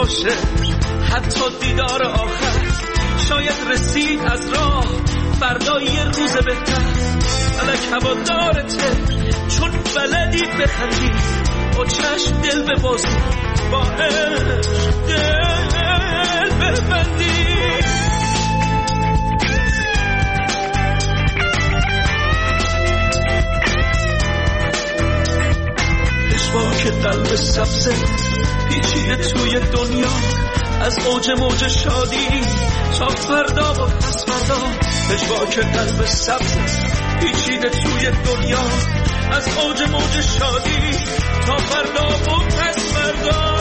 باشه حتی دیدار آخر، شاید رسید از راه فردا یه روز بهتر. فلک هوادارته چون بلدی بخندی، با چشم دل ببازی، با عشق دل ببندی. که قلب سبزه پیچیده توی دنیا، از اوج موج شادی تا فردا و پس فردا. که قلب سبزه پیچیده توی دنیا، از اوج موج شادی تا فردا و پس فردا.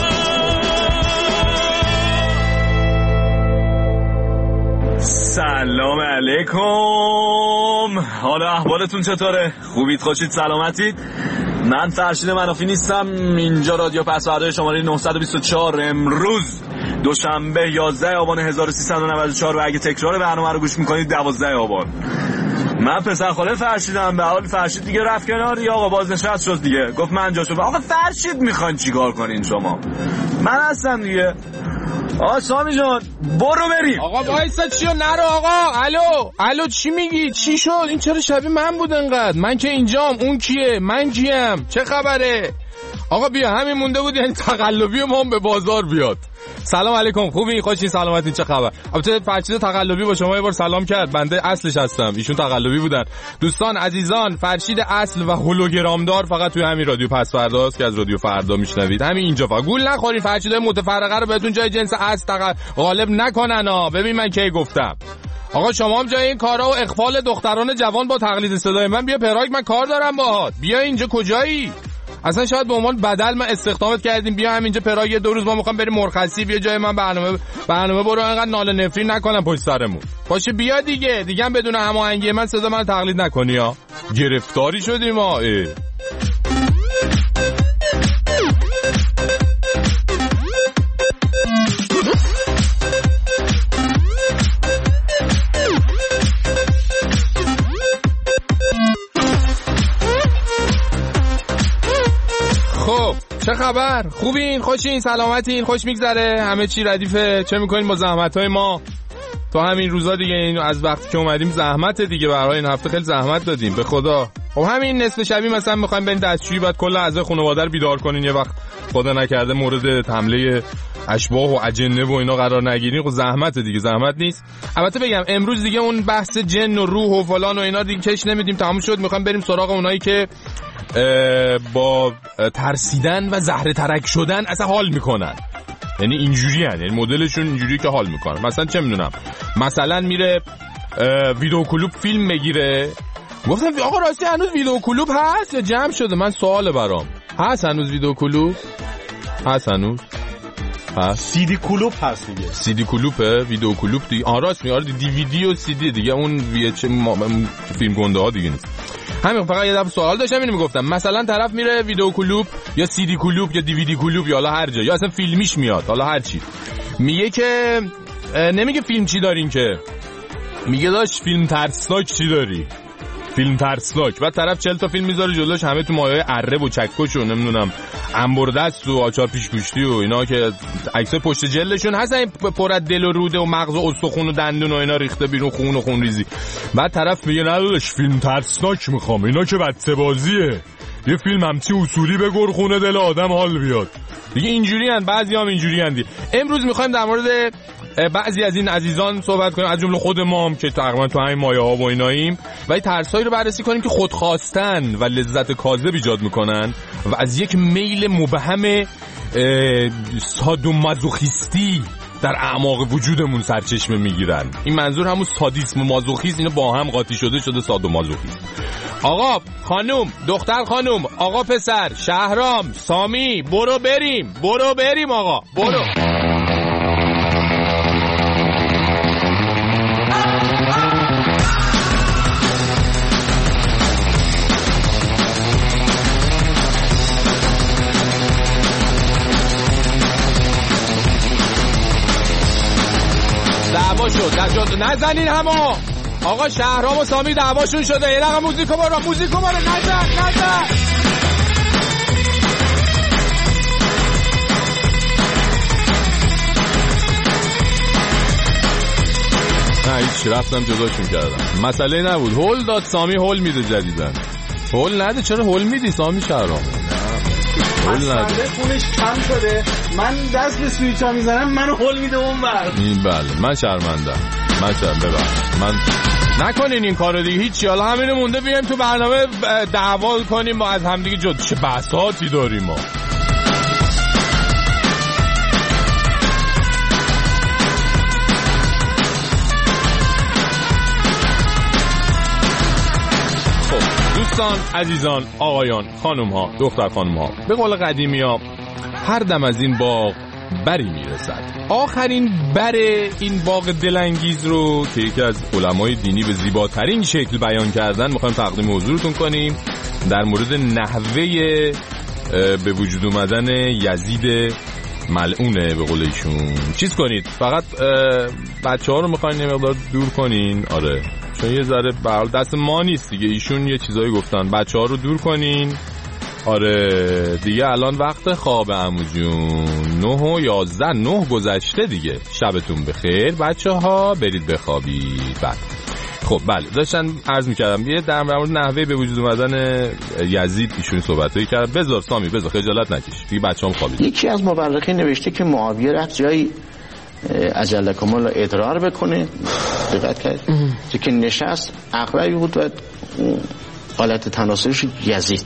سلام علیکم، حالا احوالتون چطوره؟ خوبید، خوشید، سلامتید؟ من فرشید منافی نیستم، اینجا رادیو پسوردهای شماره 924. امروز دوشنبه 11 آبان 1394 و اگه تکرار برنامه رو گوش میکنید 12 آبان. من پسر خاله فرشیدم. به حال فرشید دیگه رفت کنار، یا آقا بازنشست شد دیگه، گفت من جاشو. آقا فرشید میخواین چیکار کنین شما؟ من هستم دیگه. آقا سامی جان برو بریم. آقا وایسا، چیو نرو آقا. الو چی میگی؟ چی شد؟ این چرا شبیه من بود انقدر؟ من که اینجام، اون کیه؟ من کیم؟ چه خبره؟ آقا بیا، همین مونده بود یعنی تقلبی ما هم به بازار بیاد. سلام علیکم، خوبی؟ خوشین؟ سلامتین؟ چه خبر؟ البته فرشید تقلبی با شما یه بار سلام کرد، بنده اصلش هستم، ایشون تقلبی بودن. دوستان عزیزان، فرشید اصل و هولوگرامدار فقط توی همین رادیو پس فرداست که از رادیو فردا میشنوید. همین اینجا فقط گول نخورین، فرشیدای متفرقه رو بهتون جای جنس اصل غالب نکنن ها. ببین من کی گفتم. آقا شما هم جای این کارا و اغفال دختران جوان با تقلید صدای من بیا پراگ، من کار دارم باهات. بیا اینجا. کجایی؟ اصلا شاید به عنوان بدل من استخدامت کردیم، بیا همینجا پراگ 2 روز ما میخوام بریم مرخصی، بیا جای من برنامه برو، اینقدر ناله نفرین نکنم پشت سرمون. باشه بیا دیگه هم بدون هماهنگی من صدا من تقلید نکنی ها. گرفتاری شدیم ها. چه خبر؟ خوبین؟ خوشین؟ سلامتین؟ خوش میگذره؟ همه چی ردیفه؟ چه میکنین با زحمت‌های ما تو همین روزا دیگه؟ اینو از وقتی که اومدیم زحمت دیگه، برای این هفته خیلی زحمت دادیم به خدا. خب همین نصف شبی مثلا میخوایم بریم دستشویی، بعد کل اعضای خانواده رو بیدار کنین، یه وقت خدا نکرده مورد حمله اشباح و اجنه و اینا قرار نگیرین. خب زحمت دیگه، زحمت نیست. البته بگم امروز دیگه اون بحث جن و روح و فلان و اینا دیگه کش نمیدیم، تموم شد. میخوایم بریم سراغ اونایی که با ترسیدن و زهره ترک شدن اصلا حال میکنن. یعنی اینجوری هن، یعنی مدلشون اینجوری که حال میکنن. مثلا چه میدونم، مثلا میره ویدیو کلوب فیلم بگیره. گفتم آقا راستی هنوز ویدیو کلوب هست یا جمع شده؟ من سوال برام، هست هنوز ویدیو کلوب؟ هست هنوز؟ هست CD کلوب هست دیگه. CD کلوبه، ویدیو کلوب دیگه. راست میگه، DVD و CD دیگه، اون فیلم گنده ها دیگه نیست. همین فقط یه دفعه سوال داشتم اینو میگفتم. مثلا طرف میره ویدیو کلوب یا CD کلوب یا DVD کلوب یا حالا هر جا، یا اصلا فیلمیش میاد، حالا هر چی، میگه که نمیگه فیلم چی دارین، که میگه داش فیلم ترسناک چی داری، فیلم ترسناک. بعد طرف 40 تا فیلم میذاره جلوش، همه تو مایه‌های اره و چکش و نمیدونم انبردست و آچار پیشگوشتی و اینا که عکسای پشت جلدشون هستن، پر از دل و روده و مغز و استخون و دندون و اینا ریخته بیرون، خون و خون ریزی. بعد طرف میگه نه داداش فیلم ترسناک میخوام، اینا که بچه بازیه، یه فیلم همچی اصولی بگور خونه دل آدم حال بیاد دیگه. اینجوریان، بعضیام اینجوریان دی. امروز میخوایم در مورد بعضی از این عزیزان صحبت کنیم، از جمله خود ما هم که تقریبا تو همین مایه ها و ایناییم، و این ترسایی رو بررسی کنیم که خودخواستن و لذت کاذب ایجاد میکنن و از یک میل مبهم سادومازوخیستی در اعماق وجودمون سرچشمه میگیرن. این منظور همون سادیسم و مازوخیسم، اینا با هم قاطی شده سادومازوخیسم. آقا خانوم، دختر خانوم، آقا پسر، شهرام، سامی، برو بریم آقا، برو. دعوا شد نزنین همو. آقا شهرام و سامی دعواشون شده. یه دقیقه موزیکو برو نزن. هیچ رفتم جداشون کردم، مسئله نبود. هول داد سامی، هول میده جدیدن. هول نده، چرا هول میدی سامی شهرام؟ هول نده، خونش کم شده، من دست به سویچ ها میزنم، منو هول میده اون بر. بله من شرمندم، من نکنین این کارو دیگه. هیچی، حالا همینو مونده بیایم تو برنامه دعوا کنیم ما از همدیگه جدا. چه بساطی داریم ما. دوستان عزیزان، آقایان، خانم ها، دختر خانم ها، به قول قدیمی ها هر دم از این باغ بری میرسد. آخرین بر این باغ دلانگیز رو که یکی از علمای دینی به زیباترین شکل بیان کردن میخوایم تقدیم حضورتون کنیم در مورد نحوه به وجود اومدن یزید ملعونه. به قول ایشون چیز کنید، فقط بچه ها رو میخواین یه مقدار دور کنین. آره چون یه ذره برحال دست ما نیست دیگه، ایشون یه چیزایی گفتن، بچه ها رو دور کنین. آره دیگه الان وقت خواب عمو جون، 9:11 گذشته دیگه. شبتون بخیر بچه ها، برید بخوابید. بعد خب بله داشتن عرض میکردم یه در مورد نحوه به وجود اومدن یزید ایشون صحبتایی کرد. بذار سامی بذار، خجالت نکش دیگه، بچه‌ام خوابید. یکی از مورخین نوشته که معاویه رفت جایی اجلکم الله ادرار بکنه، دقت کرد که نشست عقربی بود و حالت تناسلش یزید.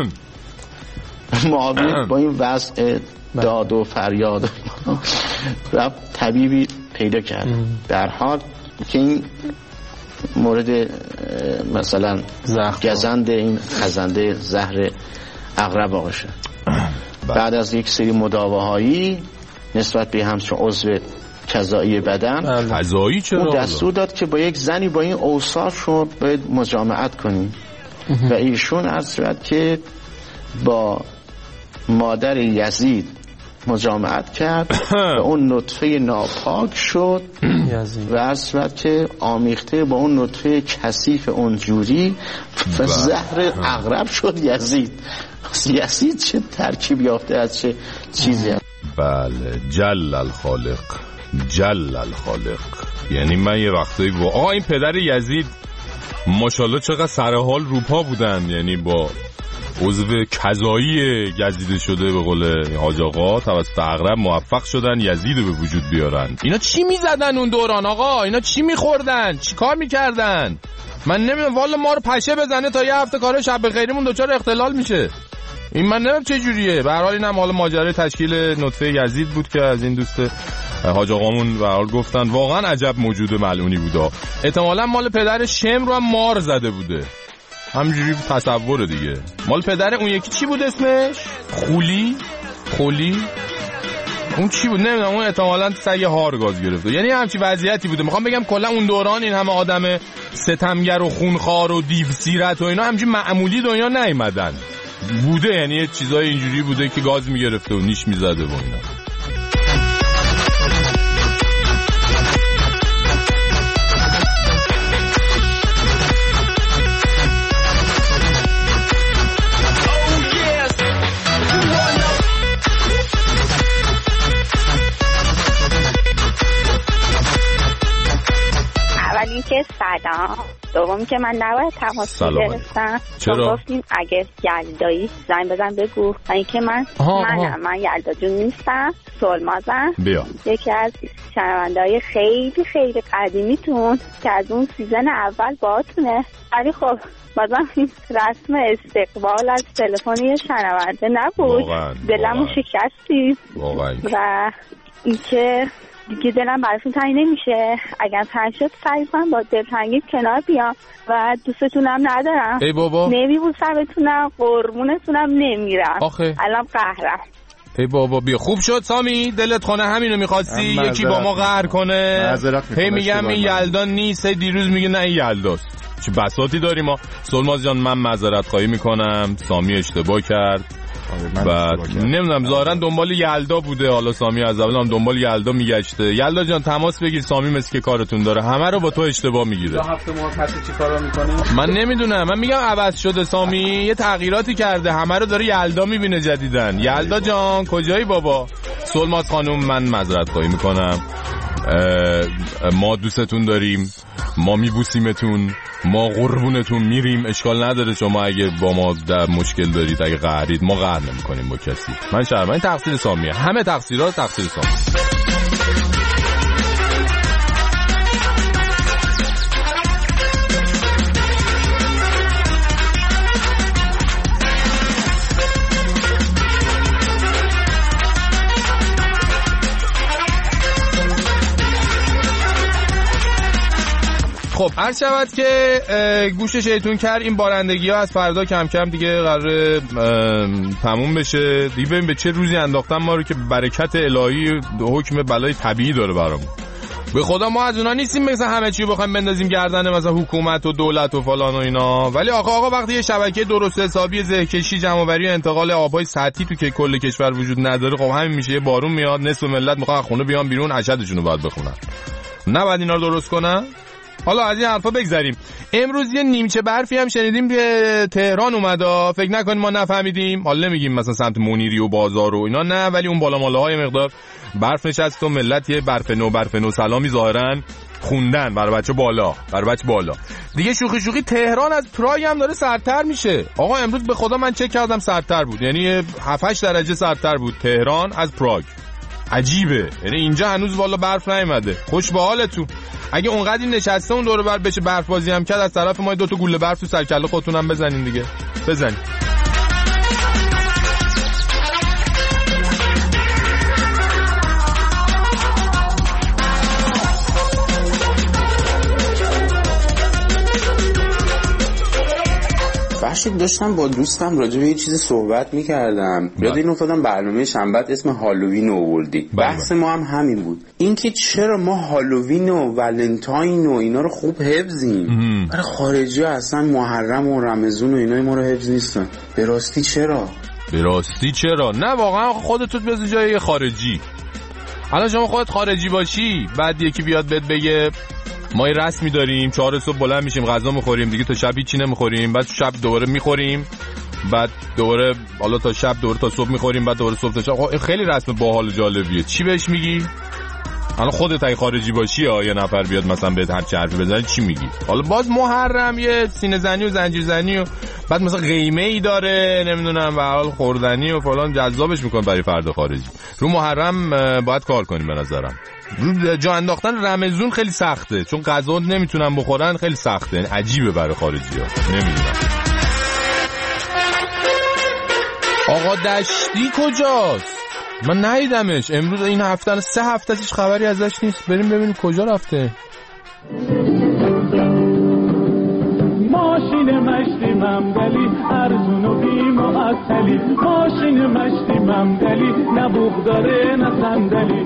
معاویه با این وضع داد و فریاد رفت طبیبی پیدا کرد، در حال که این مورد مثلا گزند این خزنده زهر عقرب واقع شد. بعد از یک سری مداواهایی نسبت به همچون عضو کذایی بدن، کذایی چرا؟ اون دستور داد که با یک زنی با این اوصاف رو باید مجامعت کنیم و ایشون عرض کرد که با مادر یزید مجامعت کرد و اون نطفه ناپاک شد و عرض کرد که آمیخته با اون نطفه کثیف اونجوری و زهر عقرب شد یزید. یزید چه ترکیب یافته از چه چیزی هست. بله جل الخالق، جل الخالق. یعنی من یه وقتایی این پدر یزید ماشاءالله چقدر سرحال روپا بودن، یعنی با عضو کذایی گزیده شده به قول حاج آقا توسط عقرب موفق شدن یزید رو به وجود بیارن. اینا چی میزدن اون دوران آقا؟ اینا چی میخوردن؟ چی کار میکردن؟ من نمیدونم والا ما رو پشه بزنه تا یه هفته کار شب خیریمون دچار اختلال میشه. این من نمیدونم چه جوریه. به هر حال اینم حالا ماجرای تشکیل نطفه یزید بود که از این دوست حاج آقامون به هر حال گفتن واقعا عجب موجود ملعونی بودا. احتمالاً مال پدر شم رو هم مار زده بوده. همینجوری تصوره دیگه. مال پدر اون یکی چی بود اسمش؟ خولی اون چی بود نمیدونم. اون احتمالاً سگ هار گاز گرفته. یعنی همچی وضعیتی بوده. میخوام بگم کلا اون دوران این همه آدم ستمگر و خونخوار و دیو سیرت و اینا همچی معمولی دنیا نیومدن بوده. یعنی یه چیزای اینجوری بوده که گاز میگرفته و نیش میزده و اینا. اولی که سلام، دوم که من نباید تماس می‌گرفتم. چرا؟ گفتیم اگه یلدایی زنگ بزن بگو. اینکه من یلدا جون نیستم، سلمازم. بیا. یکی از شنونده‌های خیلی خیلی قدیمیتون که از اون سیزن اول باهاتونه. ولی خب بازم رسم استقبال از تلفن یه شنونده نبود. دلمو شکستی. و اینکه دیگه دلم براتون تنگ نمیشه. اگر تنگ شد سعی کنم با دلتنگی کنار بیام و دوستتونم ندارم. ای بابا نمیبوسم بتونم، قربونتونم نمیرم. الان قهرم. ای بابا بیا. خوب شد سامی، دلت خونه همینو میخواستی یکی با ما قهر کنه. هی میگم این یلدا نیست، هی دیروز میگه نه این یلداست. چه بساطی داریم ما. سلماز جان من معذرت خواهی میکنم، سامی اشتباه کرد. بعد نمیدونم ظاهرا دنبال یلدا بوده. حالا سامی از اول هم دنبال یلدا میگشته. یلدا جان تماس بگیر، سامی مثل که کارتون داره همه رو با تو اشتباه میگیره. هفته مرخصی چی کارا میکنه؟ من نمیدونم. من میگم عوض شده سامی، یه تغییراتی کرده، همه رو داره یلدا میبینه جدیدن. یلدا جان کجایی بابا؟ سلماز خانم من معذرت خواهی میکنم، ما دوستتون داریم ما میبوسیمتون، ما قربونتون میریم. اشکال نداره شما اگه با ما در مشکل دارید، اگه قهرید، ما قهر نمی‌کنیم با کسی. من شرمنده، تقصیر سامیه، همه تقصیرات تقصیر سامیه. خب عرض شود که گوش شیطون کرد این بارندگی ها از فردا کم کم دیگه قراره تموم بشه دیگه. ببین به چه روزی انداختن ما رو که برکت الهی حکم بلای طبیعی داره برامون. به خدا ما از اونا نیستیم مثلا همه چی بخوایم بندازیم گردن مثلا حکومت و دولت و فلان و اینا. ولی آقا وقتی یه شبکه درست حسابی زهکشی جمع‌آوری و انتقال آب‌های سطحی تو که کل کشور وجود نداره، خب همین میشه. یه بارون میاد نصف ملت میخوان خونه بیان بیرون، حشدشون رو باید بخونن. نباید اینا رو درست کنن. حالا از این حرفا بگذریم. امروز یه نیمچه برفی هم شنیدیم که تهران اومده. فکر نکنید ما نفهمیدیم. حالا نمیگیم مثلا سمت منیری و بازار و اینا، نه، ولی اون بالا مالاهای مقدار برف نشست و ملت یه برف نو سلامی ظاهرا خوندن برای بچه بالا. دیگه شوخی تهران از پراگ هم داره سردتر میشه. آقا امروز به خدا من چک کردم سردتر بود، یعنی 7-8 درجه سردتر بود تهران از پراگ. عجیبه، یعنی اینجا هنوز والا برف نیومده. خوش به حالتون. اگه اونقدر نشسته اون دور بر بشه برف بازی هم کرد، از طرف ما 2 تا گوله برف تو سر کله خودتون هم بزنین دیگه. بزنین. فرشید داشتم با دوستم راجع به یه چیزی صحبت می‌کردم. یاد این افتادم برنامه شنبه اسم هالووین رو آوردی. بحث ما هم همین بود. اینکه چرا ما هالووین و ولنتاین و اینا رو خوب حفظیم، برای خارجی‌ها اصلا محرم و رمضان و اینا ما رو حفظ نیستن. به راستی چرا؟ نه واقعا خودت بذار جای خارجی. الان شما خودت خارجی باشی، بعد یکی بیاد بهت بگه ما یه رسمی داریم 4 صبح بلند میشیم غذا میخوریم دیگه تا شب هیچی نمیخوریم، بعد شب دوباره میخوریم، بعد دوباره حالا تا شب دوباره تا صبح میخوریم، بعد دوباره صبح تا شب. خیلی رسم باحال و جالبیه. چی بهش میگی؟ الان خودت اگه خارجی باشی یه نفر بیاد مثلا بهت هر چی حرفی بزنه چی میگی؟ حالا باز محرم یه سینه زنی و زنجیر زنی و بعد مثلا قیمه ای داره نمیدونم و حال خوردنی و فلان جذابش میکنه برای فرد خارجی. رو محرم باید کار کنیم به نظرم. جا انداختن رمضان خیلی سخته چون غذا نمیتونن بخورن، خیلی سخته، یعنی عجیبه برای خارجی‌ها. نمیدونم آقا دشتی کجاست؟ من ندیدمش امروز. این هفته 3 هفته هیچ خبری ازش نیست. بریم ببینیم کجا رفته. ماشین مشتی ممدلی ارزون و بی معطلی، ماشین مشتی ممدلی نه بوق داره نه صندلی.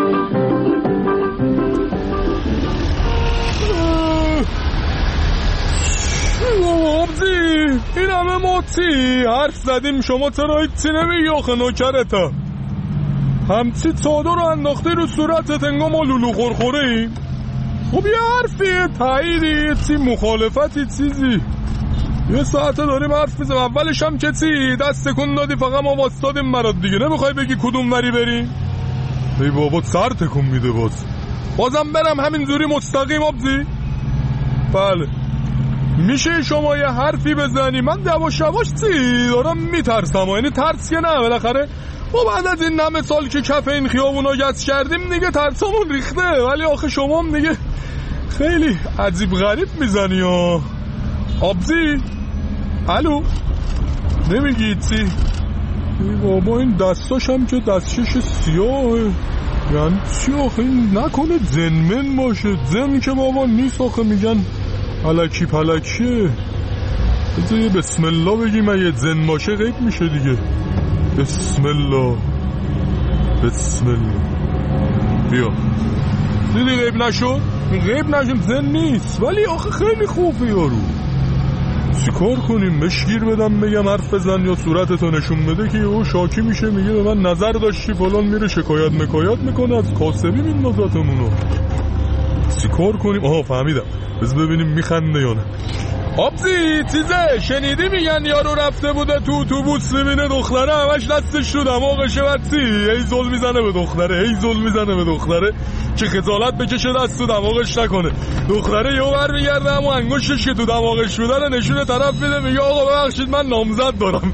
آبزی این همه موتی حرف زدیم شما چرا هیچی نمیگی آخه نوکرتا؟ همچی چادر رو انداختی رو صورتت انگار ما لولو خورخوره ایم. خب یه حرفیه تاییدی چی مخالفتی چیزی یه ساعته داریم حرف میزم. اولش هم که چی دست تکون دادی فقط ما واسطادیم مراد دیگه، نمیخوای بگی کدوم وری بریم؟ ای بابا سر تکون میده بازم برم همینجوری مستقیم آبزی؟ بله میشه شما یه حرفی بزنی من یواش چی دارم میترسم، یعنی ترس که نه بالاخره ما بعد از این همه سال که کف این خیابونا گچ کردیم دیگه ترسمون ریخته، ولی آخه شما هم دیگه خیلی عجیب غریب میزنی ها. آبزی الو نمیگی چی؟ ای بابا این دستاش هم که دستشش سیاهه، یعنی چی آخه این نکنه زنمن باشه؟ زن که بابا نیست آخه میگن الکی پلکیه. بذار یه بسم الله بگیم اگه زن باشه غیب میشه دیگه. بسم الله بیا دیدی غیب نشد؟ غیب نشد زن نیست ولی آخه خیلی خوبه یارو. چیکار کنیم؟ بشگیر بدم بگم حرف بزن یا صورتتو نشون بده که او شاکی میشه میگه به من نظر داشتی فلان، میره شکایت میکنه از کاسبی میندازتمونو. چیکار کنیم؟ آها فهمیدم، بذار ببینیم میخنده یا نه. آبزی چیزه شنیدی میگن یارو رفته بوده تو اتوبوس میبینه دختره همش دستش تو دماغشه وقتی هی زل میزنه به دختره که خجالت بکشه دست تو دماغش نکنه. دختره یهو برمیگرده همون انگشتش که تو دماغش بوده رو نشون طرف میده میگه آقا ببخشید من نامزد دارم.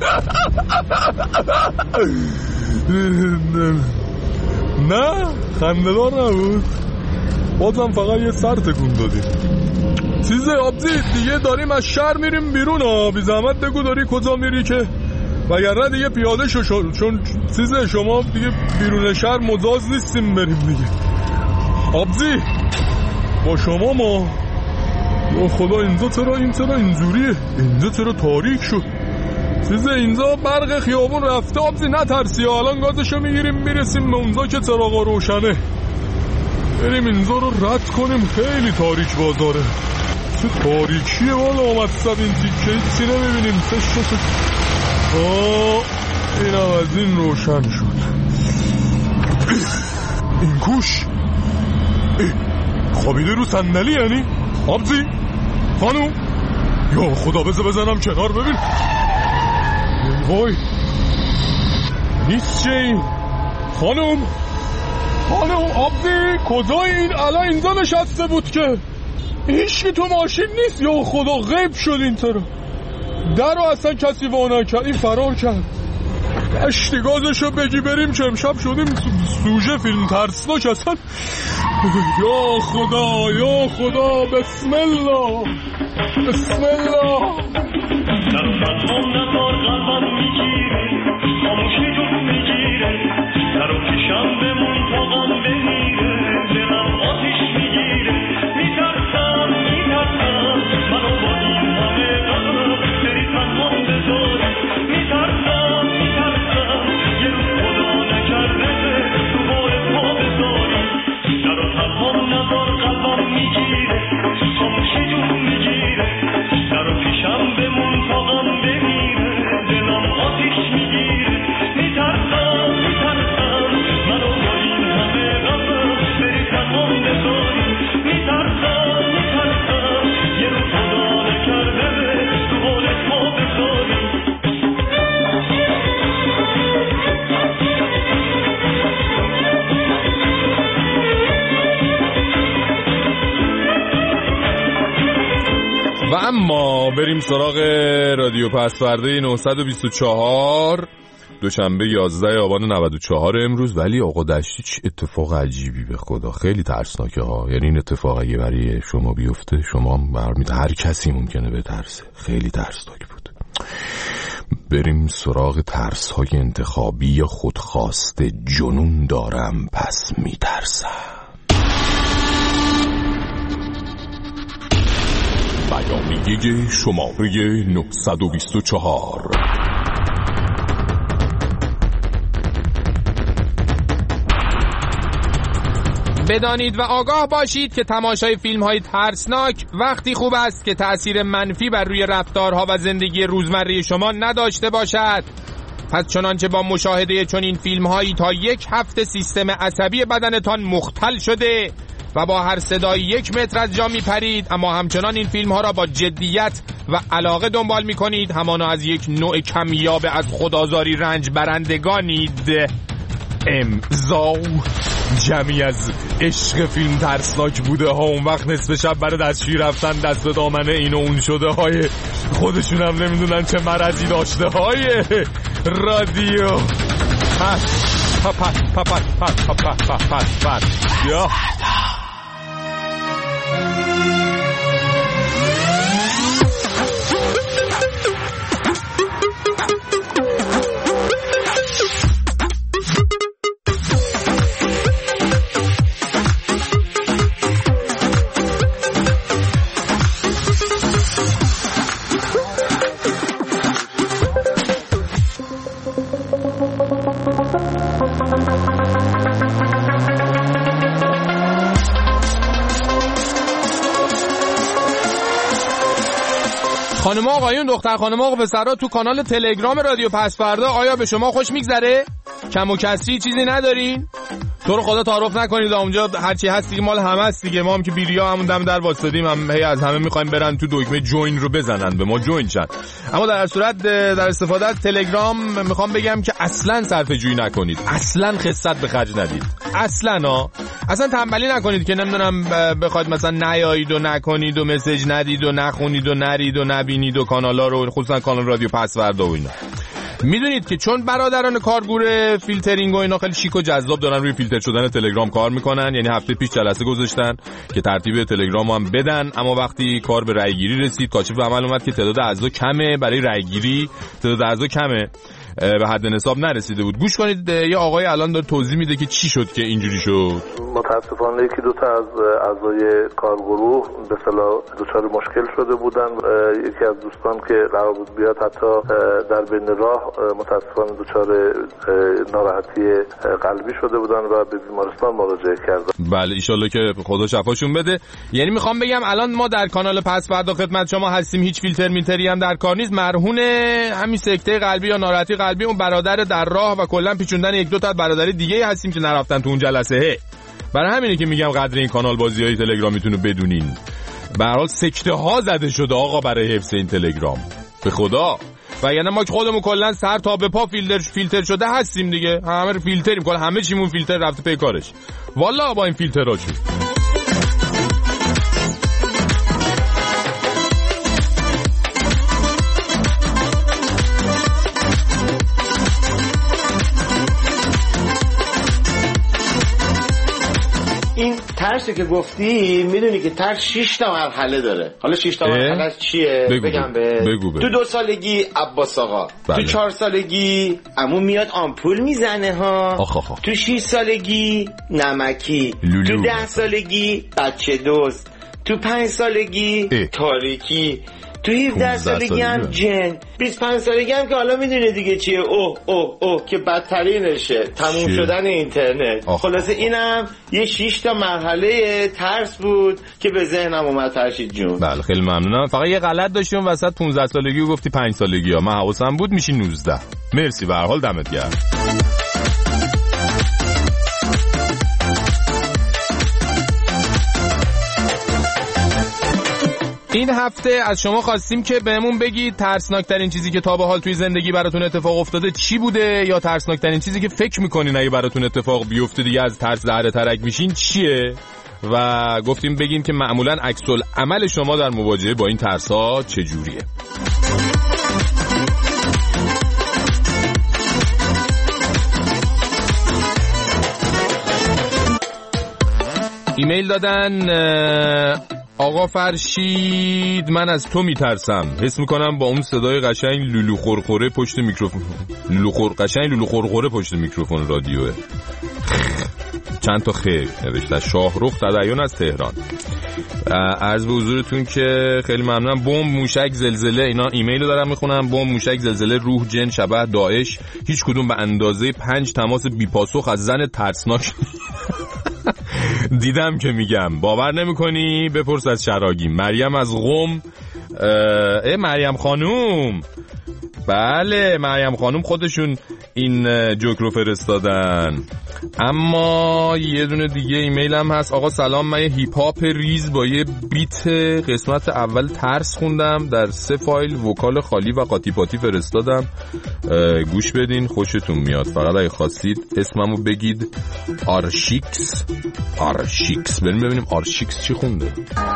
نه خنده‌دار نبود، بازم فقط یه سر تکون دادیم. چیزه آبزی دیگه داریم از شهر میریم بیرون ها، بی زحمت بگو داری کجا میری که وگرنه دیگه پیاده شو چون چیزه شما دیگه بیرون شهر مجاز نیستیم بریم دیگه. آبزی با شما ما یا خدا اینجا چرا اینجوریه؟ اینجا چرا تاریک شد؟ چیزه اینجا برق خیابون رفته. آبزی نترسی الان گازشو میگیریم میرسیم به اونجا که چراغا روشنه. بریم اینجا رو رد کنیم، خیلی تاریک بازاره. چه تاریکیه والا آمد سب این تیکه چی نمیبینیم. اینم از این روشن شد. این کوش خوابیده رو صندلی یعنی؟ آبزی خانوم یا خدا بزنم کنار ببین. وای نیست چه این خانوم آبزی کجای این الان اینجا نشسته بود که هیچکی تو ماشین نیست. یا خدا غیب شد این طرف در رو اصلا کسی وانا کرد این فرار کرد. اشتگازشو بگی بریم که امشب شدیم سوژه فیلم ترسناک اصلا. یا خدا بسم الله و اما بریم سراغ رادیو پسورده 924 دوشنبه 11 آبان 94 امروز. ولی آقا دشتی چه اتفاق عجیبی به خدا، خیلی ترسناکه ها. یعنی این اتفاق اگه برای شما بیفته شما هم برمید، هر کسی ممکنه بترسه. خیلی ترسناک بود. بریم سراغ ترس های انتخابی یا خودخواسته. جنون دارم پس میترسم. بیانیه شماره 924. بدانید و آگاه باشید که تماشای فیلم‌های ترسناک وقتی خوب است که تأثیر منفی بر روی رفتارها و زندگی روزمره شما نداشته باشد. پس چنانچه با مشاهده چنین فیلم‌هایی تا 1 هفته سیستم عصبی بدنتان مختل شده و با هر صدایی 1 متر از جا میپرید، اما همچنان این فیلم‌ها را با جدیت و علاقه دنبال می‌کنید، همانا از یک نوع کمیاب از خودآزاری رنج برندگانید. امضا جمعی از عشق فیلم ترسناک بوده ها اون وقت نصف شب برای دستشویی رفتن دست به دامنه این و اون شده های خودشون هم نمیدونن چه مرضی داشته های رادیو یا خانم آقایون، دختر خانم آقا پسرا، تو کانال تلگرام رادیو پسورده آیا به شما خوش میگذره؟ کم و کسری چیزی ندارین؟ تو رو خدا تعارف نکنید اونجا، هرچی هست دیگه مال همه است دیگه. ما هم که بیریا همون دم در واسطادیم، هم هی از همه میخوایم برن تو دکمه جوین رو بزنن به ما جوین شن. اما در صورت در استفاده از تلگرام میخوام بگم که اصلا صرفه‌جویی نکنید، اصلا خست به خرج ندید، اصلا تنبلی نکنید که نمیدونم بخواید مثلا نیایید و نکنید و مسیج ندید و نخونید و نرید و نبینید و کانالا رو، خصوصا کانال رادیو پسوردا و اینا. میدونید که چون برادران کارگور فیلترینگ و اینا خیلی شیک و جذاب دارن روی فیلتر شدن تلگرام کار میکنن، یعنی هفته پیش جلسه گذاشتن که ترتیب تلگرام هم بدن، اما وقتی کار به رای گیری رسید کاشف عمل اومد که تعداد اعضا کمه، برای رای گیری تعداد اعضا کمه، به حد نصاب نرسیده بود. گوش کنید یه آقای الان داره توضیح میده که چی شد که اینجوری شد. متاسفانه یکی دو تا از اعضای کارگروه به اصطلاح دچار مشکل شده بودن. یکی از دوستان که قرار بود بیاد حتی در بین راه متاسفانه دچار ناراحتی قلبی شده بودن و به بیمارستان مراجعه کردن. بله ان شاءالله که خدا شفاشون بده. یعنی میخوام بگم الان ما در کانال پسوردا خدمت شما هستیم، هیچ فیلتری هم در کار نیست. مرهون همین سکته قلبی یا ناراحتی قلبی اون برادر در راه و کلا پیچوندن یک دو تا برادر دیگه هستیم که نرفتن تو اون جلسه. برای همینه که میگم قدر این کانال بازی‌های تلگرامیتون رو بدونین. به هر حال سکته ها زده شده آقا برای حفظ این تلگرام، به خدا. و یعنی ما که خودمون کلا سر تا به پا فیلتر شده هستیم دیگه، همه رو فیلتریم، کلا همه چیمون فیلتر رفته پی کارش. والا با این فیلتراشون ترسی که گفتی، میدونی که ترس 6 تا مرحله داره. حالا 6 تا مرحله چیه؟ بگم بگو. تو 2 سالگی عباس آقا، تو 4 سالگی عمو میاد آمپول میزنه ها، تو 6 سالگی نمکی، تو 10 سالگی بچه دوز، تو 5 سالگی تاریکی، تو 17 سالگی هم جن، 25 سالگی هم که حالا میدونه دیگه چیه، اوه که بدترینشه، تموم شدن اینترنت. خلاصه اینم یه 6 تا مرحله ترس بود که به ذهنم اومد. فرشید جون بله خیلی ممنونم. فقط یه غلط داشتیم وسط 15 سالگی و گفتی 5 سالگی ها، من حواسم بود میشی 19. مرسی به هر حال، دمت گرم. این هفته از شما خواستیم که بهمون بگید ترسناکترین چیزی که تا به حال توی زندگی براتون اتفاق افتاده چی بوده، یا ترسناکترین چیزی که فکر میکنین اگه براتون اتفاق بیفته دیگه از ترس زهره ترک میشین چیه، و گفتیم بگین که معمولا عکس العمل شما در مواجهه با این ترس‌ها چجوریه. ایمیل دادن آقا فرشید، من از تو میترسم، حس میکنم با اون صدای قشنگ لولو خورخوره پشت میکروفون، لولو خورخوره پشت میکروفون رادیوه. چند تا خیر نوشته. شاهرخ تدین از تهران. عرض به حضورتون که خیلی ممنونم. بمب، موشک، زلزله، اینا ایمیل رو دارم میخونم. بمب، موشک، زلزله، روح، جن، شبح، داعش، هیچ کدوم به اندازه 5 تماس بی‌پاسخ از زن ترسناک دیدم که میگم باور نمیکنی، بپرس از شراگی. مریم از قم. مریم خانوم، بله مریم خانوم خودشون این جوک رو فرستادن. اما یه دونه دیگه ایمیل هم هست. آقا سلام، من یه هیپ هاپ ریز با یه بیت قسمت اول ترس خوندم، در 3 فایل وکال خالی و قاطی پاتی فرستادم، گوش بدین خوشتون میاد. فقط اگه خواستید اسممو بگید. آرشیکس. بریم ببینیم آرشیکس چی خونده.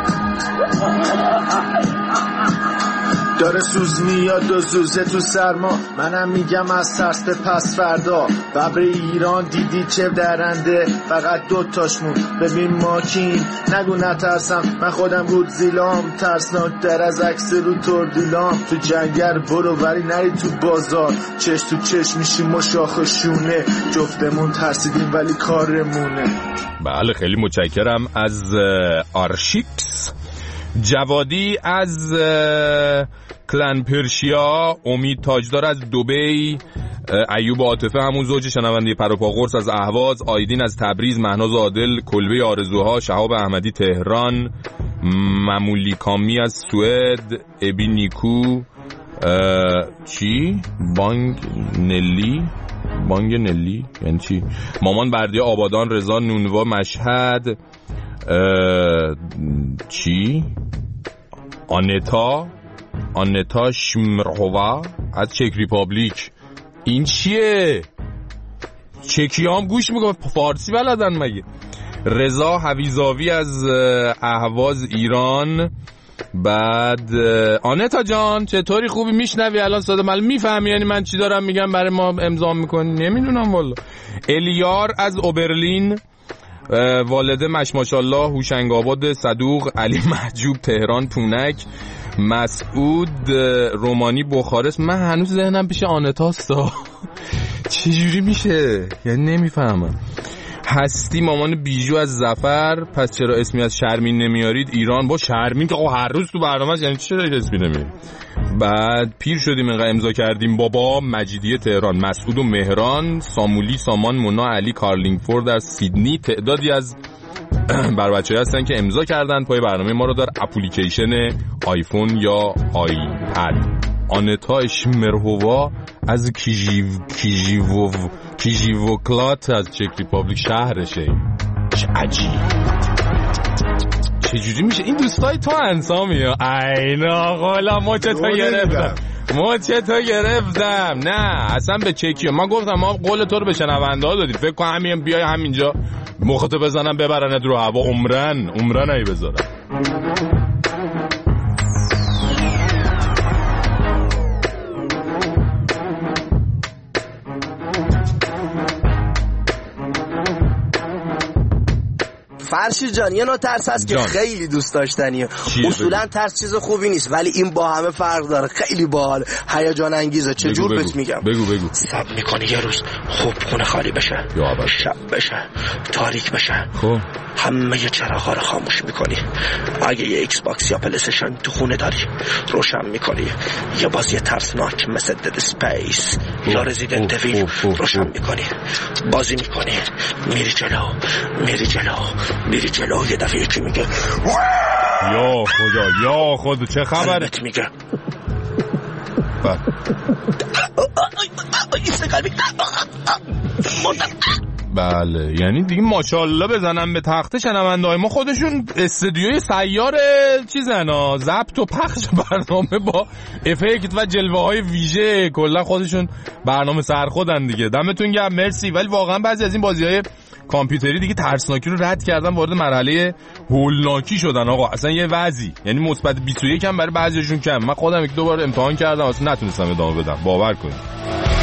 داره سوز میاد و زوزه تو سرما، منم میگم از ترس به پس فردا. ببر ایران دیدی چه درنده، فقط 2 تاشمون ببین ماکین. نگو نترسم، من خودم گودزیلام، ترسناک در از عکس رو توردیلام. تو جنگل برو ولی نری تو بازار، چش تو چش میشیم و شاخ شونه. جفتمون ترسیدیم ولی کارمونه. بله خیلی متشکرم از آرشیکس. جوادی از کلن پرشیا، امید تاجدار از دبی، ایوب عاطفه همون زوج شنونده پروپاقرص از اهواز، آیدین از تبریز، مهناز عادل کلبه آرزوها، شهاب احمدی تهران، ممولی کامی از سوئد، ابی نیکو، چی؟ بانگ نلی بانگ نلی یعنی چی؟ مامان بردیا آبادان، رضا نونوا مشهد، چی؟ آنتا شمرهوا از چک ریپابلیک. این چیه؟ چکی هم گوش میگم، فارسی بلدن مگه؟ رضا حویزاوی از اهواز ایران. بعد آنتا جان چطوری، خوبی؟ میشنوی الان صدا من میفهمی یعنی من چی دارم میگم برای ما امضا میکنی؟ نمیدونم والا. الیار از اوبرلین. والده ماشاءالله هوشنگ‌آباد صدوق، علی محجوب تهران پونک، مسعود رومانی بخارست. من هنوز ذهنم پیش آنتاستا چجوری میشه یعنی نمیفهمم. هستی مامان بیجو از ظفر. پس چرا اسمی از شرمین نمیارید ایران؟ با شرمین که هر روز تو برنامه یعنی چرا اسمی نمیارید؟ بعد پیر شدیم اینقدر امضا کردیم بابا. مجیدیه تهران، مسعود و مهران، سامولی سامان، مونا علی کارلینگفورد از سیدنی. تعدادی از بر بچه‌ها هستن که امضا کردن پای برنامه ما رو در اپلیکیشن آیفون یا آیپد. آنتا اشمرهوا از کیژیوکلات از چک ریپابلیک شهرشه. چه عجیب، چجوری میشه این دوستای تو انسامی ها؟ اینا غلا مچه تو گرفتم. نه اصلا به چکی ما گفتم، ما قول تو رو به شنونده ها دادیم، فکر کن همین بیای همینجا مخاطب بزنم ببرنت رو هوا. عمرن ای بذارم. فرشی جان یه نوع ترس هست که خیلی دوست داشتنیه. اصولا ترس چیز خوبی نیست ولی این با همه فرق داره، خیلی باحال، هیجان انگیزه. چجور بهت میگم؟ بگو. صبر میکنی یه روز خوب خونه خالی بشه، شب بشه، تاریک بشه، خب همه چراغ‌ها رو خاموش میکنی. اگه یه ایکس باکس یا پلی استیشن تو خونه داری روشن میکنی. یه بازی ترسناک مثل دد اسپیس یا رزیدنت ایول روشن میکنی، بازی میکنی، میری جلو یه دفعه یکی میگه یا خدا چه خبره؟ میگه بله یعنی دیگه ماشاءالله بزنم به تخت شنونده‌های ما. خودشون استودیوی سیار چیزنا، ضبط و پخش برنامه با افکت و جلوه‌های ویژه، کلا خودشون برنامه سرخودن دیگه. دمتون گرم، مرسی. ولی واقعا بعضی از این بازی‌های کامپیوتری دیگه ترسناکی رو رد کردن، وارد مرحله هولناکی شدن آقا. اصلا یه وضعی یعنی مثبت 21 هم برای بعضیشون کم. من خودم یک دو بار امتحان کردم اصلا نتونستم ادامه بدم، باور کنید.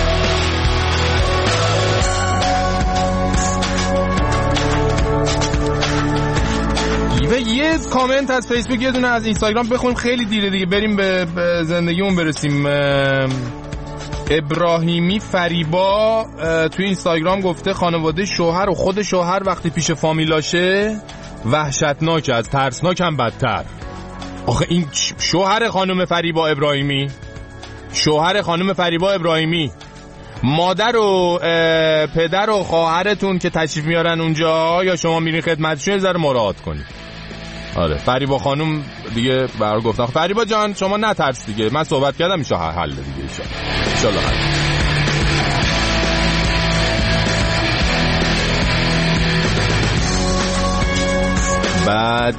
یه کامنت از فیسبوک یه دونه از اینستاگرام بخونیم، خیلی دیره دیگه، بریم به زندگیمون برسیم. ابراهیمی فریبا توی اینستاگرام گفته خانواده شوهر و خود شوهر وقتی پیش فامیلاشه وحشتناکه، از ترسناک هم بدتر. آخه این شوهر خانم فریبا ابراهیمی، مادر و پدر و خواهرتون که تشریف میارن اونجا یا شما میرین خدمتشون ذره مراعات کنید. آره فریبا خانم دیگه برای گفتم. فریبا جان شما نترس دیگه، من صحبت کردم میشه حل دیگه انشالله حل. بعد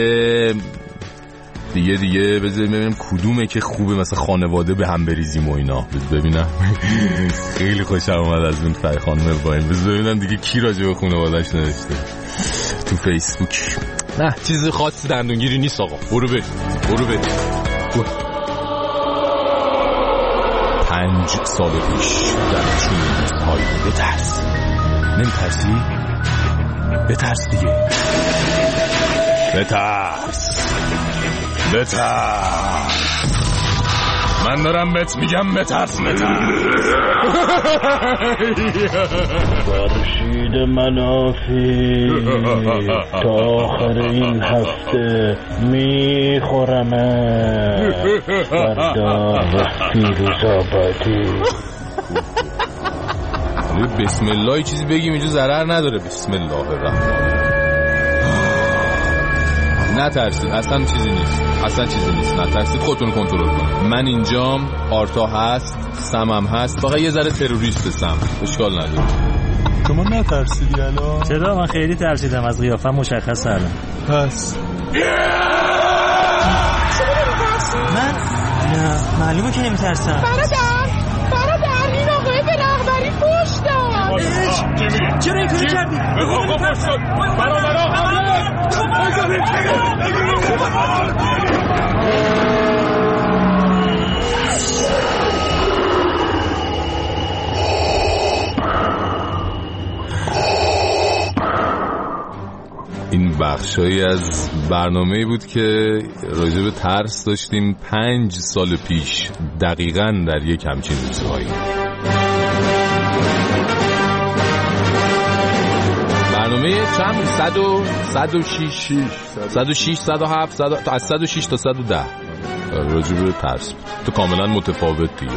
دیگه بذاریم ببینیم کدومه که خوبه مثلا خانواده به هم بریزیم و اینا. ببینم خیلی خوشم اومد از اون فای خانم ابراهیم. ببینم دیگه کی راجع به خانواده‌اش نوشته تو فیسبوک. نه چیز خاصی دندونگیری نیست آقا، برو بریم 5 سال پیش در چون های بترس. نمیترسی؟ بترس دیگه، بترس. من دارم بهت میگم بترس. خورشید منافی تا آخر این هفته میخورمه، فردا فیروز آبادی. بسم الله چیزی بگیم اینجا ضرر نداره. بسم الله الرحمن. نترسید، اصلا چیزی نیست، نترسید، خودتون کنترل کنید. من اینجام، آرتا هست، سمم هست، فقط یه ذره تروریست سم، اشکال نداره. شما نترسیدی الان؟ چرا؟ من خیلی ترسیدم، از قیافم مشخص الان. پس من؟ نه معلومه که نمیترسم. برادر این آقای به رهبری پشت داد. چرا این کاری کردی؟ این بخشایی از برنامه‌ای بود که راجع به ترس داشتیم 5 سال پیش، دقیقاً در یک همچین روزهایی. برنامه چند؟ 106 107 از 106 تا 110 راجع به ترس، تو کاملا متفاوت دیگه.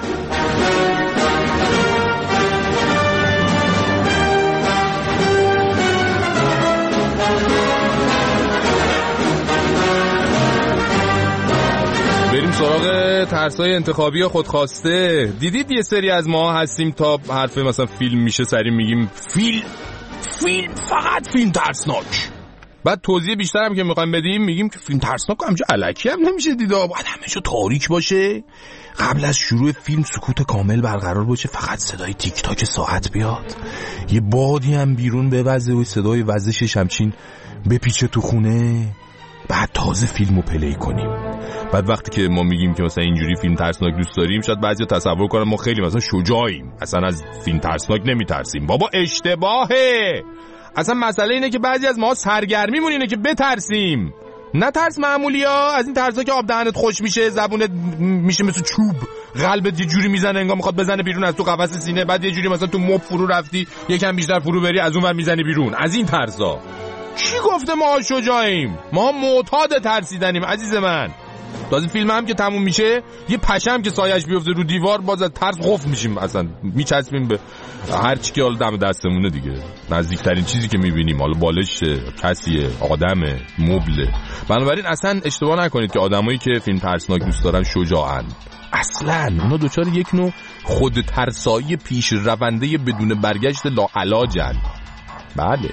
بریم سراغ ترسای انتخابی خودخواسته. دیدید یه سری از ما هستیم تا حرف مثلا فیلم میشه سری میگیم فیلم فقط فیلم ترسناک. بعد توضیح بیشتر هم که میخوایم بدیم میگیم که فیلم ترسناک همینجا الکی هم نمیشه دیده، باید همه جا تاریک باشه، قبل از شروع فیلم سکوت کامل برقرار باشه، فقط صدای تیک تاک ساعت بیاد، یه بادی هم بیرون بوزه و صدای وزشش همچین بپیچه تو خونه، بعد تازه فیلمو پلی کنیم. بعد وقتی که ما میگیم که مثلا اینجوری فیلم ترسناک دوست داریم، شاید بعضیا تصور کنن ما خیلی مثلا شجاعیم، اصلا از فیلم ترسناک نمیترسیم. بابا اشتباهه. اصلا مسئله اینه که بعضی از ما سرگرمیمون اینه که بترسیم. نه ترس معمولی ها، از این ترسا که آب دهنت خوش میشه، زبونت میشه مثل چوب، قلبت یه جوری میزنه انگار میخواد بزنه بیرون از تو قفس سینه، بعد یه جوری مثلا تو مب فرو رفتی یکم بیشتر فرو بری از اونور میزنی بیرون. از این ترسا. کی گفته ما شجاعیم؟ ما معتاد ترسیدنیم عزیز من. تازه فیلم هم که تموم میشه یه پشم که سایش بیفته رو دیوار باز از ترس قفل میشیم، اصلا میچسبیم به هر چی که حالا دم دستمونه دیگه. نزدیکترین چیزی که میبینیم حالا بالشه، کسیه، آدمه، مبله. بنابراین اصلا اشتباه نکنید که آدمایی که فیلم ترسناک دوست دارن شجاعن. اصلا اونا دوچار یک نوع خود ترسایی پیش رونده بدون برگشت لاعلاجن. بله.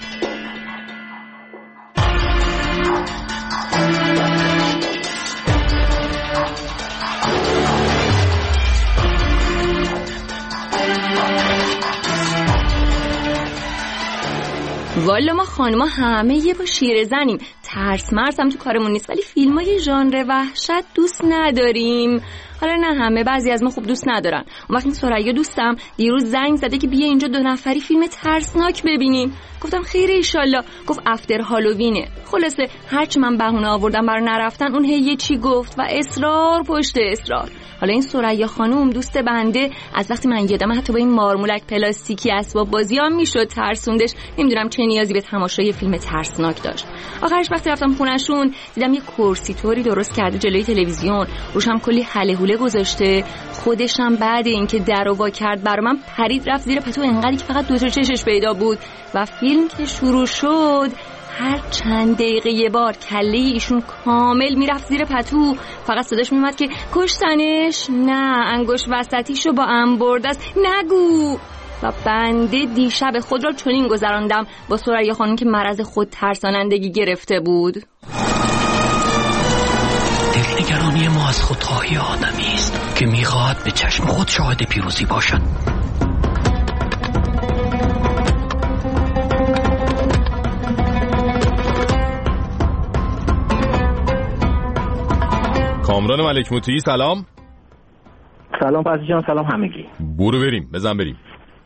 والا ما خانوما همه یه با شیره زنیم، ترس مرس هم تو کارمون نیست، ولی فیلمای ژانر وحشت دوست نداریم. حالا نه همه، بعضی از ما خوب دوست ندارن. اون وقت سریا دوستم دیروز زنگ زده که بیا اینجا 2 نفری فیلم ترسناک ببینیم. گفتم خیره ایشالله. گفت افتر هالووینه. خلاصه هرچی من بهونه آوردم برای نرفتن، اون یه چی گفت و اصرار پشت اصرار. حالا این سریا خانوم دوست بنده از وقتی من یادم حتی با این مارمولک پلاستیکی اسباب بازی هم میشد ترسوندش، نمیدونم چه نیازی به تماشای فیلم ترسناک داشت. آخرش وقتی رفتم خونه‌شون دیدم یه کرسی طوری درست کرده جلوی تلویزیون، روش هم کلی هله هوله گذاشته. خودش هم بعد اینکه درو وا کرد برام پرید رفت زیر پتو، انقدری که فقط 2 تا چشش پیدا بود. و فیلم که شروع شد هر چند دقیقه یه بار کله ایشون کامل میرفت زیر پتو، فقط صداش میومد که کشتنش، نه انگوش وسطیشو با انبرد است، نگو. و بنده دیشب خود را چنین گذراندم با سریا خانم که مرض خود ترسانندگی گرفته بود. دلنگرانی ما از خودخواهی آدمی است که میخواهد به چشم خود شاهد پیروزی باشد. کامران ملک موتی، سلام. سلام پسی جان، سلام همگی. برو بریم، بزن بریم.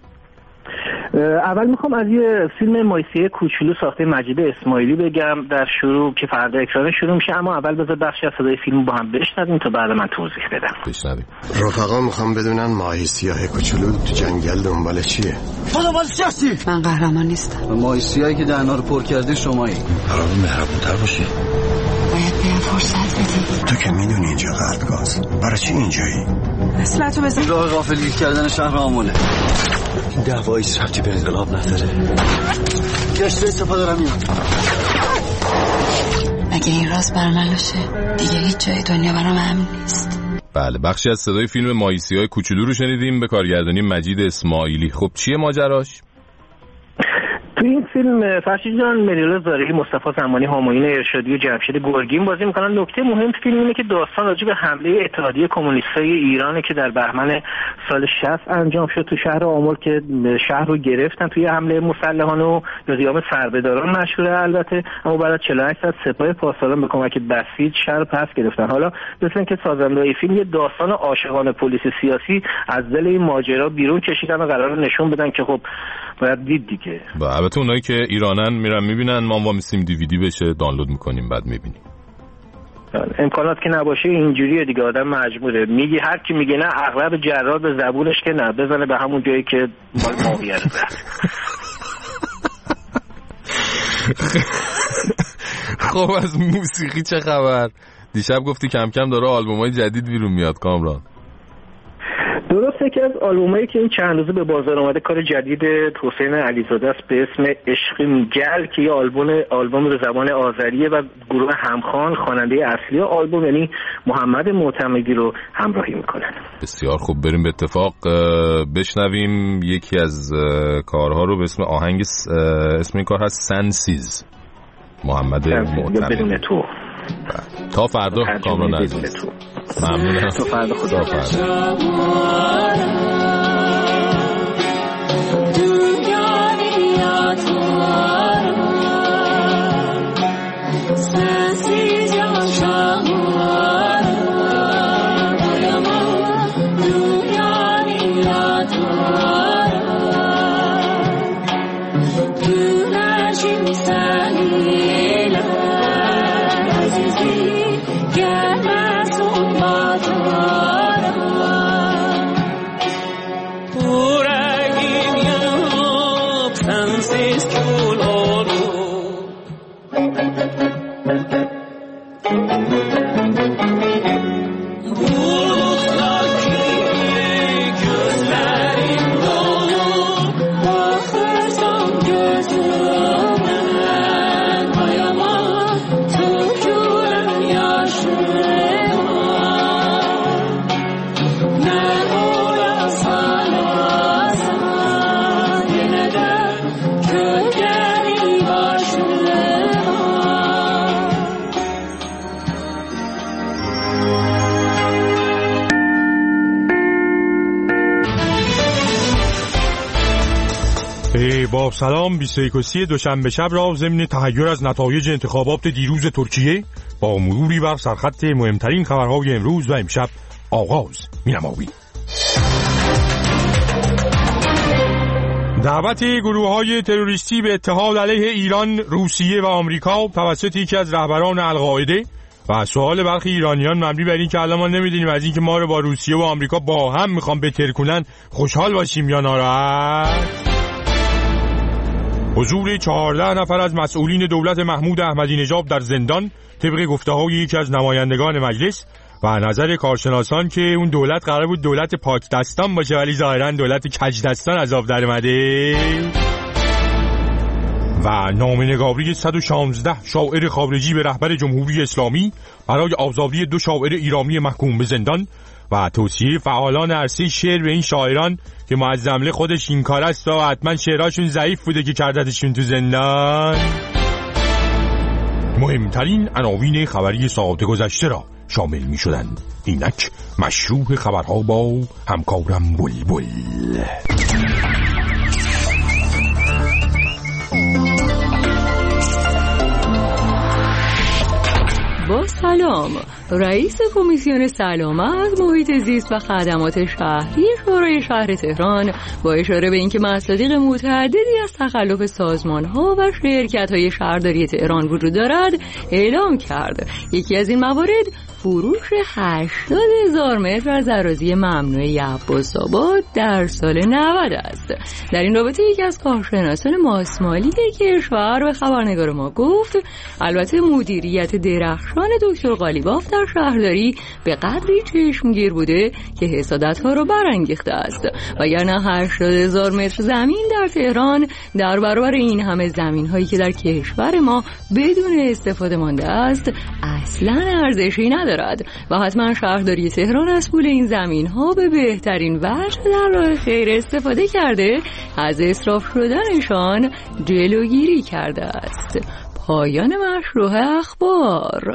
اول میخوام از یه فیلم مایسیه کوچولو ساخته مجید اسماعیلی بگم در شروع که فردا اکران شروع میشه، اما اول بذار بخشی از صدای فیلم با هم بشنویم تا بعد من توضیح بدم. بشنویم. رفقا میخوام بدونن ماهی سیاه کوچولو تو جنگل دنبال چیه؟ تو دنبال چی هستی؟ من قهرمان نیستم. ماهی سیاهی که دهنا رو پر کرده شمایی. قرار مهربونتر باشی. باید بهم فرصت بدی. تو که میدونی اینجا قلبگاز، برای چی اینجایی؟ اصلتو بزن. راه غافلگیر کردن شهر آمونه. این دعوایی ربطی به انقلاب نداره. گشته سپاه دارم میاد. اگه این راز بر من باشه دیگه هیچ جای دنیا برام امن نیست. بله، بخشی از صدای فیلم ماهیسی‌های کوچولو رو شنیدیم به کارگردانی مجید اسماعیلی. خب چیه ماجراش؟ تو این فیلم فرشید جان ملیالا زارعی، مصطفی زمانی، همایون ارشادی و جمشید گرگین بازی میکنن. نکته مهم فیلم اینه که داستان راجع به حمله اتحادیه کمونیستای ایرانه که در بهمن سال 60 انجام شد تو شهر آمل که شهر رو گرفتن توی حمله مسلحانه و قیام سربهداران مشهوره البته، اما بعد از 48 ساعت سپاه پاسداران به کمک بسیج شهر پس گرفتن. حالا مثل اینکه سازنده‌های فیلم یه داستان عاشقانه پلیس سیاسی از دل این ماجرا بیرون کشیدن و قرار نشون بدن که خب باید دید دیگه. البته اونایی که ایرانن میرن میبینن، ما هم وامیستیم دیویدی بشه دانلود میکنیم بعد میبینیم. امکانات که نباشه اینجوریه دیگه، آدم مجبوره میگی هر کی میگه نه اغلب جرار به زبونش که نه بزنه به همون جایی که ماهیه رو زد. خب از موسیقی چه خبر؟ دیشب گفتی کم کم داره آلبومای جدید بیرون میاد کامران. درسته که از آلبومایی که این چند روزه به بازار اومده کار جدید حسین علیزاده است به اسم عشق میگل که یه آلبوم به زبان آذریه و گروه همخوان خواننده اصلی آلبوم یعنی محمد معتمدی رو همراهی میکنن. بسیار خوب، بریم به اتفاق بشنویم یکی از کارها رو به اسم آهنگ اسم این کار هست سنسیز محمد معتمدی. بدون تو. تا فردا کامران عزیز. ممنونم. تا فردا. خدا با سلام 21 دوشنبه شب را ضمن تحیر از نتایج انتخابات دیروز ترکیه با مروری بر سرخط مهمترین خبرهای امروز و امشب آغاز می‌نماییم. دعوت گروه‌های تروریستی به اتحاد علیه ایران، روسیه و آمریکا توسط یکی از رهبران القاعده و سوال برخی ایرانیان مبنی بر این که الان ما نمی‌دونیم از این که ما رو با روسیه و آمریکا با هم می‌خوام بتر کنن خوشحال باشیم یا ناراحت. حضور 14 نفر از مسئولین دولت محمود احمدی نژاد در زندان طبق گفته‌های یکی از نمایندگان مجلس و نظر کارشناسان که اون دولت قرار بود دولت پاک دستان باشه ولی ظاهراً دولت کج دستان از آب در اومده. و نامه‌نگاری 116 شاعر خارجی به رهبر جمهوری اسلامی برای آزادی 2 شاعر ایرانی محکوم به زندان و توصیه فعالان عرصه شعر به این شاعران که معظمله خودش این کار است و حتما شعرهاشون ضعیف بوده که کردتشون تو زندان. مهمترین عناوین خبری ساعت گذشته را شامل می شدند. اینک مشروع خبرها با همکارم بلبل. با سلام، رئیس کمیسیون سلامت، محیط زیست و خدمات شهری شورای شهر تهران با اشاره به اینکه مصادیق متعددی از تخلف سازمان‌ها و شرکت‌های شهرداری تهران وجود دارد اعلام کرد یکی از این موارد فروش 80,000 متر از اراضی ممنوعه عباس‌آباد در سال 90 است. در این رابطه یکی از کارشناسان ماسمالی کشور به خبرنگار ما گفت البته مدیریت درخشان دکتر قالیباف در شهرداری به قدری چشمگیر بوده که حسادت‌ها را برانگیخته است، وگرنه 80,000 متر زمین در تهران در برابر این همه زمین‌هایی که در کشور ما بدون استفاده مانده است اصلاً ارزشی ندارد و حتما شهرداری تهران از پول این زمین‌ها به بهترین وجه در راه خیر استفاده کرده از اسراف شدنشان جلوگیری کرده است. پایان مشروع اخبار.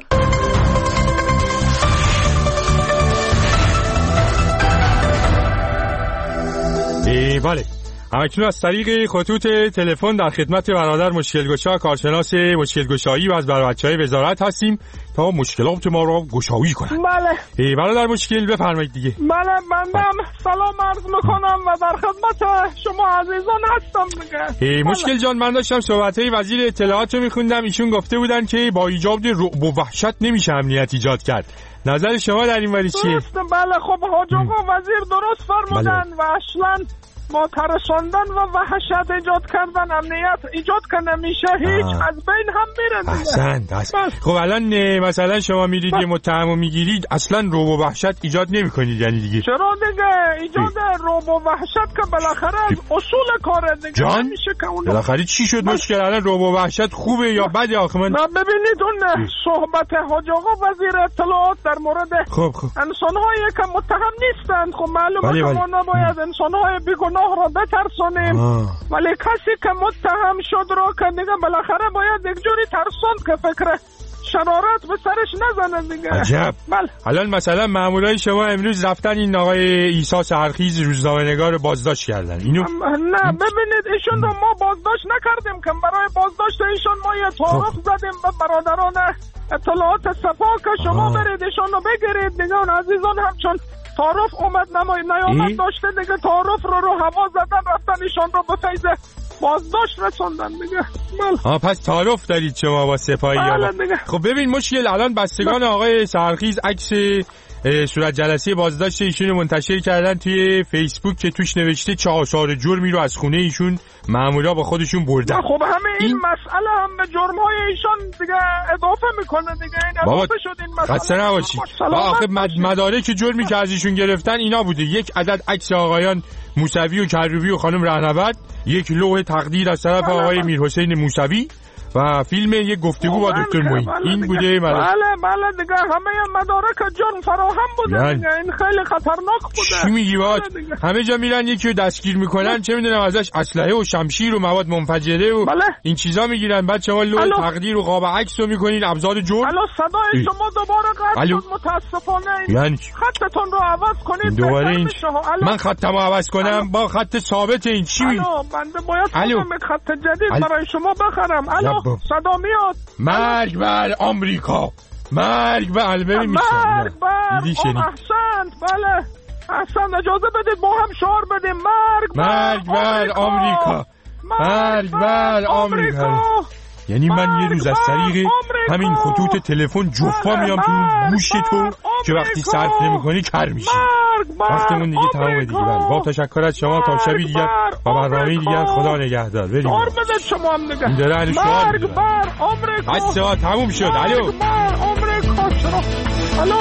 بله، اکنون از طریق خطوط تلفن در خدمت برادر مشکلگشا کارشناس مشکلگشایی و از بچه‌های وزارت هستیم تا مشکلات ما را گشایی کنند. بله برادر مشکل بفرمایید دیگه. بله بندم سلام عرض میکنم و در خدمت شما عزیزان هستم دیگه. مشکل جان، من داشتم صحبت‌های وزیر اطلاعات رو میخوندم، ایشون گفته بودن که با ایجاد رعب و وحشت نمیشه امنیت ایجاد کرد. نظر شما در این مورد چیه؟ بله خب حاج آقا وزیر درست فرمودن و اصلا با ترساندن و وحشت ایجاد کردن امنیت ایجاد که نمیشه، هیچ از بین هم میره. احسنت. خب الان مثلا شما میرید یه متهم میگیرید، اصلا رعب و وحشت ایجاد نمیکنید یعنی دیگه؟ چرا دیگه؟ ایجاد رعب و وحشت که بالاخره از اصول کاره دیگه. جان نمیشه که اون بالاخره چی شد مشکل؟ الان رعب و وحشت خوبه یا بده آخه من ببینید اون صحبت حاج آقا وزیر اطلاعات در مورد انسان‌هایی که متهم نیستند، خب معلومه که ما نباید انسان‌های بیگناه را بترسونیم، ولی کسی که متهم شد را که دیگه بالاخره باید یک جوری ترسوند که فکر شرارت به سرش نزنه دیگه. عجب. الان مثلا مامورای شما امروز رفتن این آقای عیسی سحرخیز روزنامه‌نگار رو بازداشت کردن. اینو نه ببینید ایشون رو ما بازداشت نکردیم که برای بازداشت ایشون ما یه تعارف زدیم به برادران اطلاعات صفا که شما برید ایشون رو بگیرید دیگه. اون عزیزان هم چون تعارف اومد نیامد داشته دیگه، تعارف رو هوا زدن رفتن ایشان رو به فیض بازداشت رسوندن دیگه. پس تعارف دارید شما با سپاهی ها. خب ببین مشکل، الان بستگان آقای سحرخیز عکس صورت جلسه بازداشت ایشون رو منتشر کردن توی فیسبوک که توش نوشته 4 آثار جرمی رو از خونه ایشون مامورا با خودشون بردن. خب همه این مسئله هم به جرم‌های ایشان دیگه اضافه میکنه دیگه. این اضافه شد این مسئله. خسته نباشید. آخه مدارک جرمی که از ایشون گرفتن اینا بوده: یک عدد عکس آقایان موسوی و کروبی و خانم رهنورد، یک لوح تقدیر از طرف آقای میرحسین موسوی و فیلم یک گفتگو با دکتر معین. این بوده. بله دیگه همه مدارک جرم فراهم بوده دیگه. این خیلی خطرناک بوده. چی میگی بابا؟ همه جا میرن یکی رو دستگیر میکنن، چه میدونم ازش اسلحه و شمشیر و مواد منفجره و این چیزا میگیرن، بعد شما لوح تقدیر و قاب عکس رو میکنین ابزار جرم. الو صدای شما دوباره قطع شد متاسفانه. یعنی خطتون رو عوض کنید. دوباره این من خطمو عوض کنم با خط ثابت؟ این چی میگی؟ بنده باید یک خط جدید برای شما بخرم. الو صدا میاد. مرگ بر آمریکا، مرگ بر البری میشه. مرگ بر احسنت. بله احسن، اجازه بدید با هم شعار بدیم. مرگ بر آمریکا، مرگ بر آمریکا. یعنی من یه روز از طریق همین خطوط تلفن جفا میام تو گوش تو که وقتی صرف نمی‌کنی کر میشی. وقتمون دیگه تمام دیگه. با تشکر از شما، تا شبی دیگر و برنامه دیگر. خدا نگهدار. بریم. شعار بده شما هم دیگه. این داره مرگ بر آمریکا. بس ها تموم شد. الو مرگ بر آمریکا. چرا؟ الو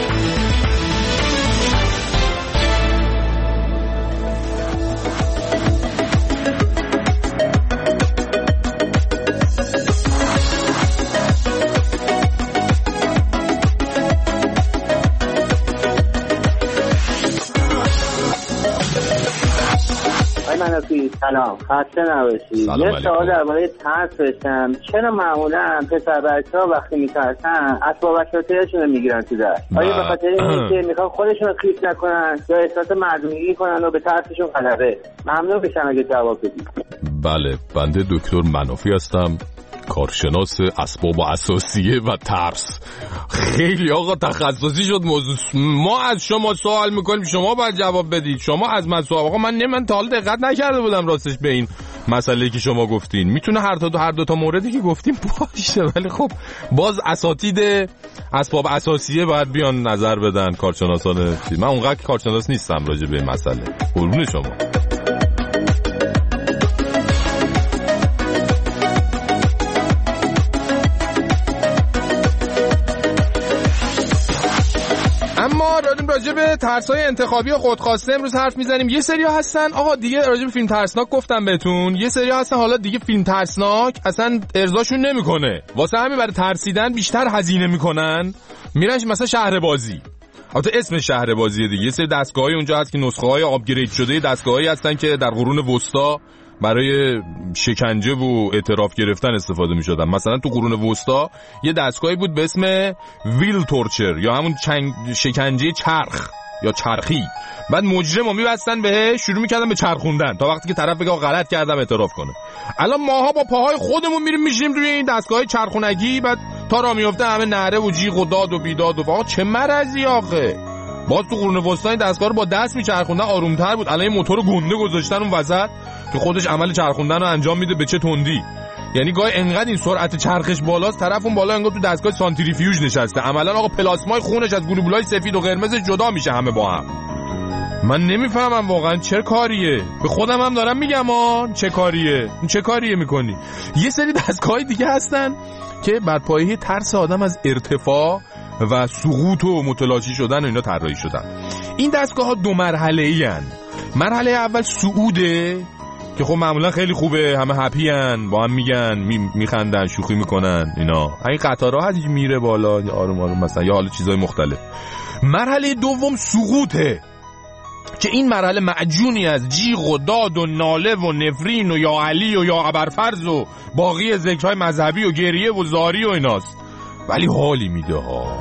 سلام، خسته نباشید. یه سوال درباره ترس داشتم. چرا معمولا پسر بچه‌ها وقتی میترسن اسباب بچه‌هاشون رو میگیرن تو دست؟ آیا به خاطر اینکه میخوان خودشون رو خیس نکنن یا احساس مردونگی کنن و به ترسشون غلبه؟ ممنون بشم اگه جواب بدید. بله، بنده دکتر منافی هستم، کارشناس اسباب اساسیه و ترس. خیلی آقا تخصصی شد موضوع. ما از شما سوال میکنیم، شما باید جواب بدید. شما از من سوال. آقا من تا حالا دقت نکرده بودم راستش به این مسئله‌ای که شما گفتین. میتونه هر دو تا موردی که گفتیم باشه، ولی خب باز اساتید اسباب اساسیه باید بیان نظر بدن، کارشناسان. من اونقدر کارشناس نیستم راجع به این مسئله. قربون شما. اما راجع به ترس‌های انتخابی و خودخواسته امروز حرف میزنیم. یه سری‌ها هستن آقا دیگه راجع به فیلم ترسناک گفتم بهتون، یه سری‌ها هستن حالا دیگه فیلم ترسناک اصلا ارضاشون نمیکنه، واسه همین برای ترسیدن بیشتر هزینه میکنن، میرن مثلا شهر بازی. البته اسم شهر بازیه دیگه. یه سری دستگاه‌های اونجا هست که نسخه‌های آپگرید شده دستگاهایی هستن که در قرون وسطا برای شکنجه و اعتراف گرفتن استفاده می‌شدن. مثلا تو قرون وسطا یه دستگاهی بود به اسم ویل تورچر یا همون شکنجه چرخ یا چرخی. بعد مجرمو می‌بستن بهش، شروع می‌کردن به چرخوندن تا وقتی که طرف بگه غلط کردم اعتراف کنه. الان ماها با پاهای خودمون میریم میشیم روی این دستگاه چرخونگی، بعد تا راه میفته همه نعره و جیغ و داد و بیداد و آقا چه مرضی آخه. باز تو قرون وسطا این دستگاه رو با دست میچرخوندن، آرومتر بود. الان موتور گنده گذاشتن اون وسط که خودش عمل چرخوندن رو انجام میده به چه تندی. یعنی گاهی انقدر این سرعت چرخش بالاست طرف اون بالا انگار تو دستگاه سانتریفیوژ نشسته. عملا آقا پلاسمای خونش از گلوبولای سفید و قرمز جدا میشه همه با هم. من نمیفهمم واقعا چه کاریه. به خودم هم دارم میگم چه کاریه میکنی. یه سری دستگاه دیگه هستن که بر پایه ترس آدم از ارتفاع و سقوط و متلاشی شدن و اینا طراحی شدن. این دستگاه ها 2 مرحله‌ای هستن. مرحله اول صعوده که خب معمولا خیلی خوبه، همه هپی ان، با هم میگن میخندن شوخی میکنن اینا. این قطارها هست میره بالا یا آروم آروم مثلا یا حالا چیزای مختلف. مرحله دوم سقوطه که این مرحله معجونی از جیغ و داد و ناله و نفرین و یا علی و یا ابرفرز و باقی ذکرهای مذهبی و گریه و زاری و ایناست. ولی حالی میده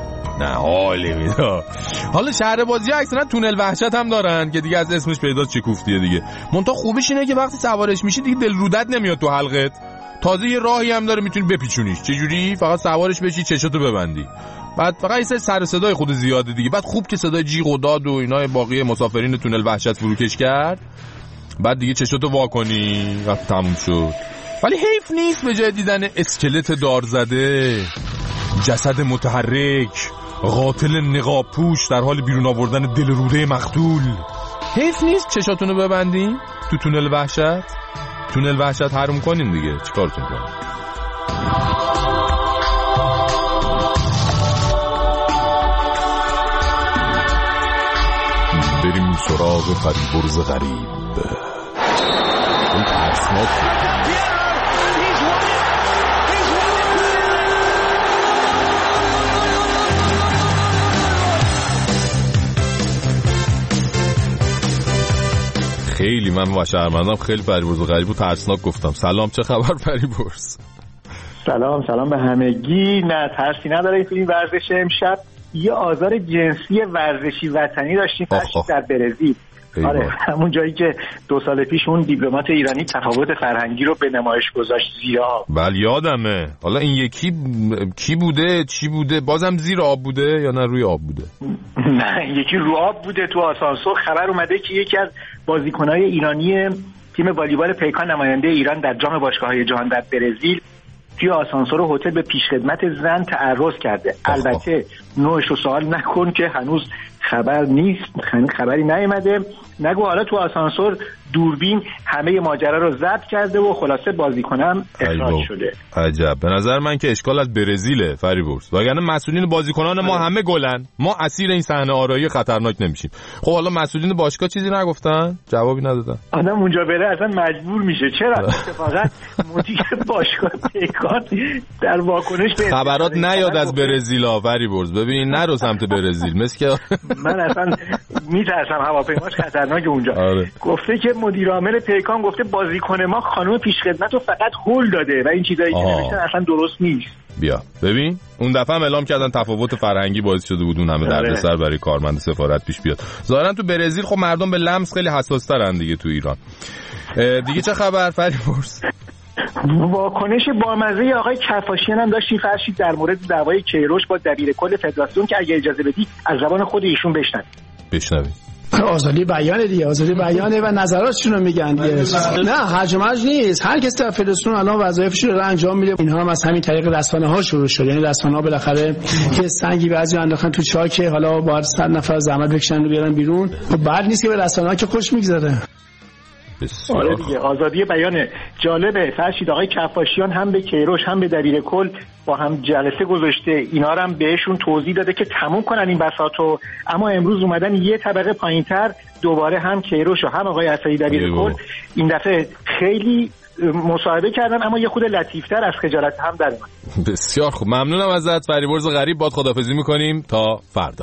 حالی میده. حالا شهر بازی اکثرا تونل وحشت هم دارن که دیگه از اسمش پیداست چه کوفتیه دیگه. منتها خوبیش اینه که وقتی سوارش میشی دیگه دل رودت نمیاد تو حلقت. تازه یه راهی هم داره میتونی بپیچونیش. چجوری؟ فقط سوارش بشی چشاتو ببندی. بعد فقط یه سر صدای خود زیاده دیگه. بعد خوب که صدای جیغ و داد و اینا باقی مسافرین تونل وحشت فروکش کرد. بعد دیگه چشاتو وا کنی وقت تموم شد. ولی حیف نیست به جای دیدن اسکلت دار زده، جسد متحرک، قاتل نقاب پوش در حال بیرون آوردن دل روده مقتول، حیف نیست چشاتونو ببندین تو تونل وحشت حروم کنین دیگه. چیکارتون کنین؟ بریم سراغ فریبرز غریب. این ترسناک خیلی من و شهرمندم خیلی فریبرز غریب و ترسناک گفتم. سلام، چه خبر فریبرز؟ سلام به همگی. نه ترسی نداره. این ورزش امشب یه آزار جنسی ورزشی وطنی داشتیم در برزیل. آره همون جایی که 2 سال پیش اون دیپلمات ایرانی تفاوت فرهنگی رو به نمایش گذاشت زیر آب. بله یادمه. حالا این یکی کی بوده چی بوده؟ بازم زیر آب بوده یا نه روی آب بوده؟ نه یکی رو آب بوده. تو آسانسور خبر اومده که یکی از بازیکن‌های ایرانی تیم والیبال پیکان نماینده ایران در جام باشگاه‌های جهان در برزیل توی آسانسور هتل به پیشخدمت زن تعرض کرده. البته نوعش رو سوال نکن که هنوز خبر نیست، خبری نیامده. نگو حالا تو آسانسور دوربین همه ماجرا رو ضبط کرده و خلاصه بازیکنم اخراج شده. عجب. به نظر من که اشکال از برزیله فریبرز، وگرنه مسئولین بازیکنان ما همه گلن، ما اسیر این صحنه آرایی خطرناک نمیشیم. خب حالا مسئولین باشگاه چیزی نگفتن؟ جوابی ندادن. آدم اونجا بره اصلا مجبور میشه. چرا؟ اتفاقا مدیر باشگاه پیکان در واکنش به خبرات نیاد از برزیلا فریبرز. ببین نرو سمت برزیل مثل که من اصلا میترسم هواپیماش خطرناک اونجا. گفته که مدیر عامل پیکان گفته بازیکن ما خانم پیشخدمت رو فقط هول داده و این چیزایی که نوشتن اصلا درست نیست. بیا ببین اون دفعه هم اعلام کردن تفاوت فرهنگی باعث شده بود اون همه دردسر برای کارمند سفارت پیش بیاد. ظاهرا تو برزیل خب مردم به لمس خیلی حساس ترن دیگه. تو ایران دیگه چه خبر فریبرز؟ واکنش بامزه آقای کفاشیان هم داشتی فرشید در مورد دعوای کیروش با دبیر کل فدراسیون که اگه اجازه بدی از زبان خود ایشون بشنوید. آزادی بیان دیگه، آزادی بیانه و نظراتشون رو میگن دیگه. نه هرج و مرج نیست، هر کسی در فدراسیون الان وظایفش رو انجام میده. اینها هم از همین طریق رسانه‌ها شروع شد، یعنی رسانه‌ها بالاخره که سنگی بعضی انداختن تو چاه، حالا باید 100 نفر زحمت بکشن و بیارن بیرون. بعد نیست که به رسانه‌ها که خوش میگذره. آره دیگه، آزادی بیان. جالبه فرشید آقای کفاشیان هم به کیروش هم به دبیر کل با هم جلسه گذاشته، اینا رو هم بهشون توضیح داده که تموم کنن این بساطو، اما امروز اومدن یه طبقه پایینتر دوباره هم کیروش و هم آقای اسدی دبیر کل این دفعه خیلی مصاحبه کردن، اما یه خود لطیفتر از خجالت هم در اومد. بسیار خوب، ممنونم ازت فریبرز غریب. باد خداحافظی میکنیم تا فردا.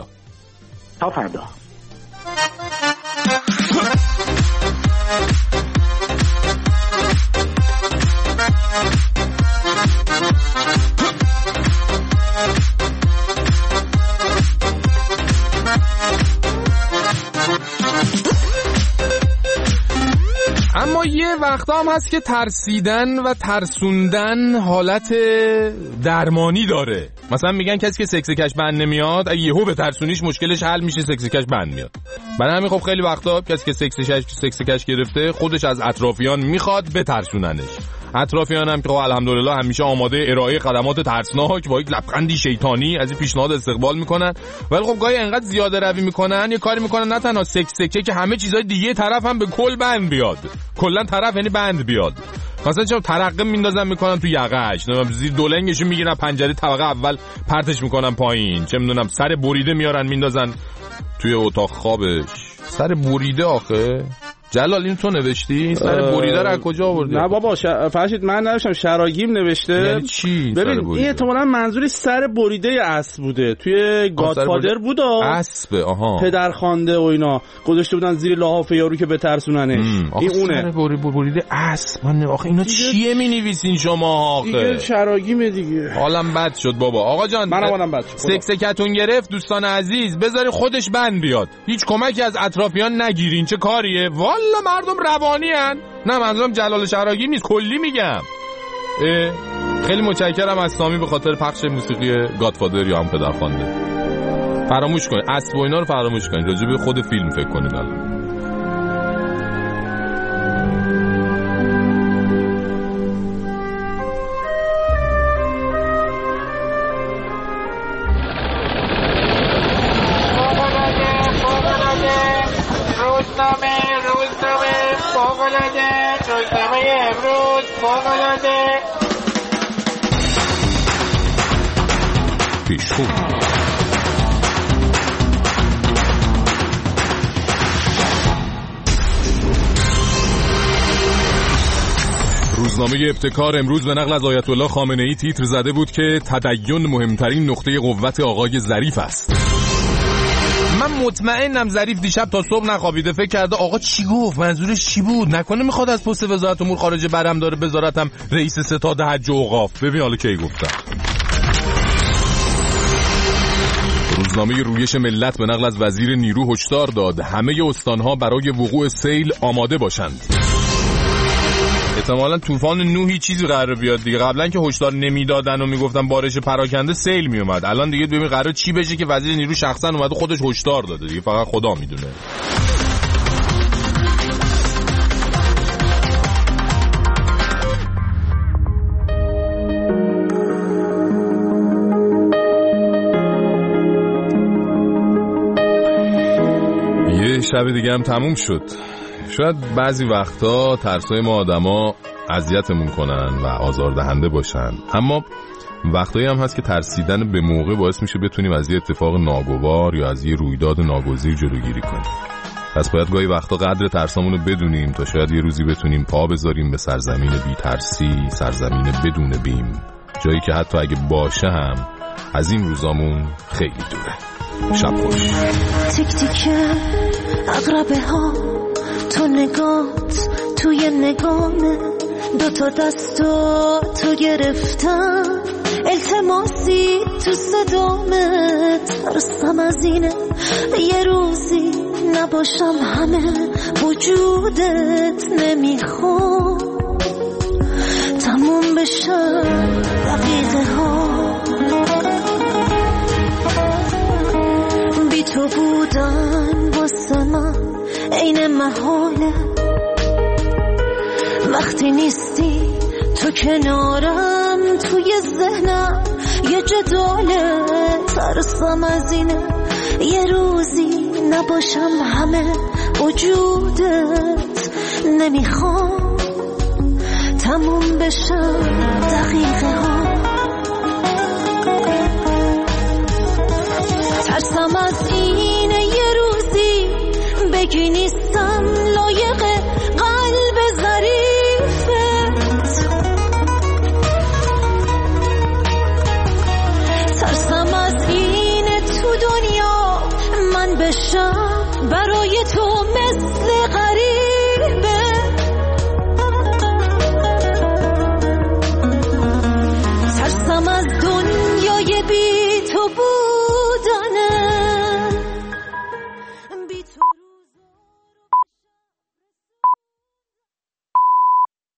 اما یه وقتا هم هست که ترسیدن و ترسوندن حالت درمانی داره. مثلا میگن کسی که سکسکش بند نمیاد اگه یهو به ترسونیش مشکلش حل میشه، سکسکش بند میاد. برای همین خب خیلی وقتا کسی که سکسکش گرفته خودش از اطرافیان میخواد بترسوننش. اطرافیان هم که خب الحمدلله همیشه آماده ارائه خدمات ترسناک با یک لبخندی شیطانی از این پیشنهاد استقبال میکنن، ولی خب گاهی انقدر زیاده روی میکنن یه کاری میکنن نه تنها سکسکه که همه چیزای دیگه طرف هم به کل بند بیاد، کلا طرف یعنی بند بیاد. مثلا چرا ترقم میندازن میکنن تو یقهش، نمیدونم زیر دولنگش میگیرن پنجره طبقه اول پرتش میکنن پایین، چه میدونم سر بریده میارن میندازن توی اتاق خوابش. سر بریده آخه جلال این تو نوشتی؟ سر بریده رو از کجا آوردی؟ نه بابا فرشید من نوشتم، شراگیم نوشته. یعنی چی؟ ببین این احتمالاً منظوری سر بریده اسب بوده، توی گادفادر بوده اسب. آها پدرخوانده و اینا گذاشته بودن زیر لحاف یارو که بترسوننش. این اونه سر بریده اسب. من آخه اینا چیه می‌نویسین شما آخه؟ دیگه شراگیم دیگه. حالم بد شد بابا. آقا جان منم حالم بد شد. سکسکتون گرفت دوستان عزیز، بذاری خودش بند بیاد، هیچ کمکی از اطرافیان نگیرین. چه کاریه؟ والا مردم روانی هن. نه منظورم جلال شراگی نیست، کلی میگم. خیلی متشکرم از سامی به خاطر پخش موسیقی گادفادر یا هم پدرخوانده. فراموش کنید اسب و اینا رو، فراموش کنید، راجع به خود فیلم فکر کنید. الان روزنامه امروز فوق‌العاده پیشخو. روزنامه ابتکار امروز به نقل از آیت الله خامنه‌ای تیتر زده بود که تدین مهمترین نقطه قوت آقای ظریف است. من مطمئنم ظریف دیشب تا صبح نخوابیده، فکر کرده آقا چی گفت، منظورش چی بود، نکنه میخواد از پست وزارت امور خارجه برم داره بذارتم رئیس ستاد حج و اوقاف. ببین حالا کی گفتم. روزنامه رویش ملت به نقل از وزیر نیرو هشدار داد همه استانها برای وقوع سیل آماده باشند. احتمالاً طوفان نوحی چیزی قراره بیاد دیگه. قبلا که هشدار نمیدادن و میگفتن بارش پراکنده سیل میومد، الان دیگه ببین قراره چی بشه که وزیر نیرو شخصا اومده خودش هشدار داده دیگه، فقط خدا میدونه. یه شب دیگه هم تموم شد. شاید بعضی وقتا ترسای ما آدما اذیتمون کنن و آزاردهنده باشن، اما وقتایی هم هست که ترسیدن به موقع باعث میشه بتونیم از یه اتفاق ناگوار یا از یه رویداد ناگزیر جلوگیری کنیم. پس باید گاهی وقتا قدر ترسامون رو بدونیم تا شاید یه روزی بتونیم پا بذاریم به سرزمین بی ترسی، سرزمین بدون بیم، جایی که حتی اگه باشه هم از این روزامون خیلی دوره. شب خوش. تیک تیک عقربه ها، تو نگات توی نگامه، دوتا دستو تو گرفتم، التماسی تو صدامه، ترسم از اینه یه روزی نباشم همه وجودت، نمیخوام تموم بشه دقیقه ها، بی تو بودن واسه من محاله وقتی نیستی تو کنارم توی ذهنم یه جداله ترسم از اینه یه روزی نباشم همه وجودت نمیخوام تموم بشم دقیقه ها ترسم از اینه یه روزی بگی نیست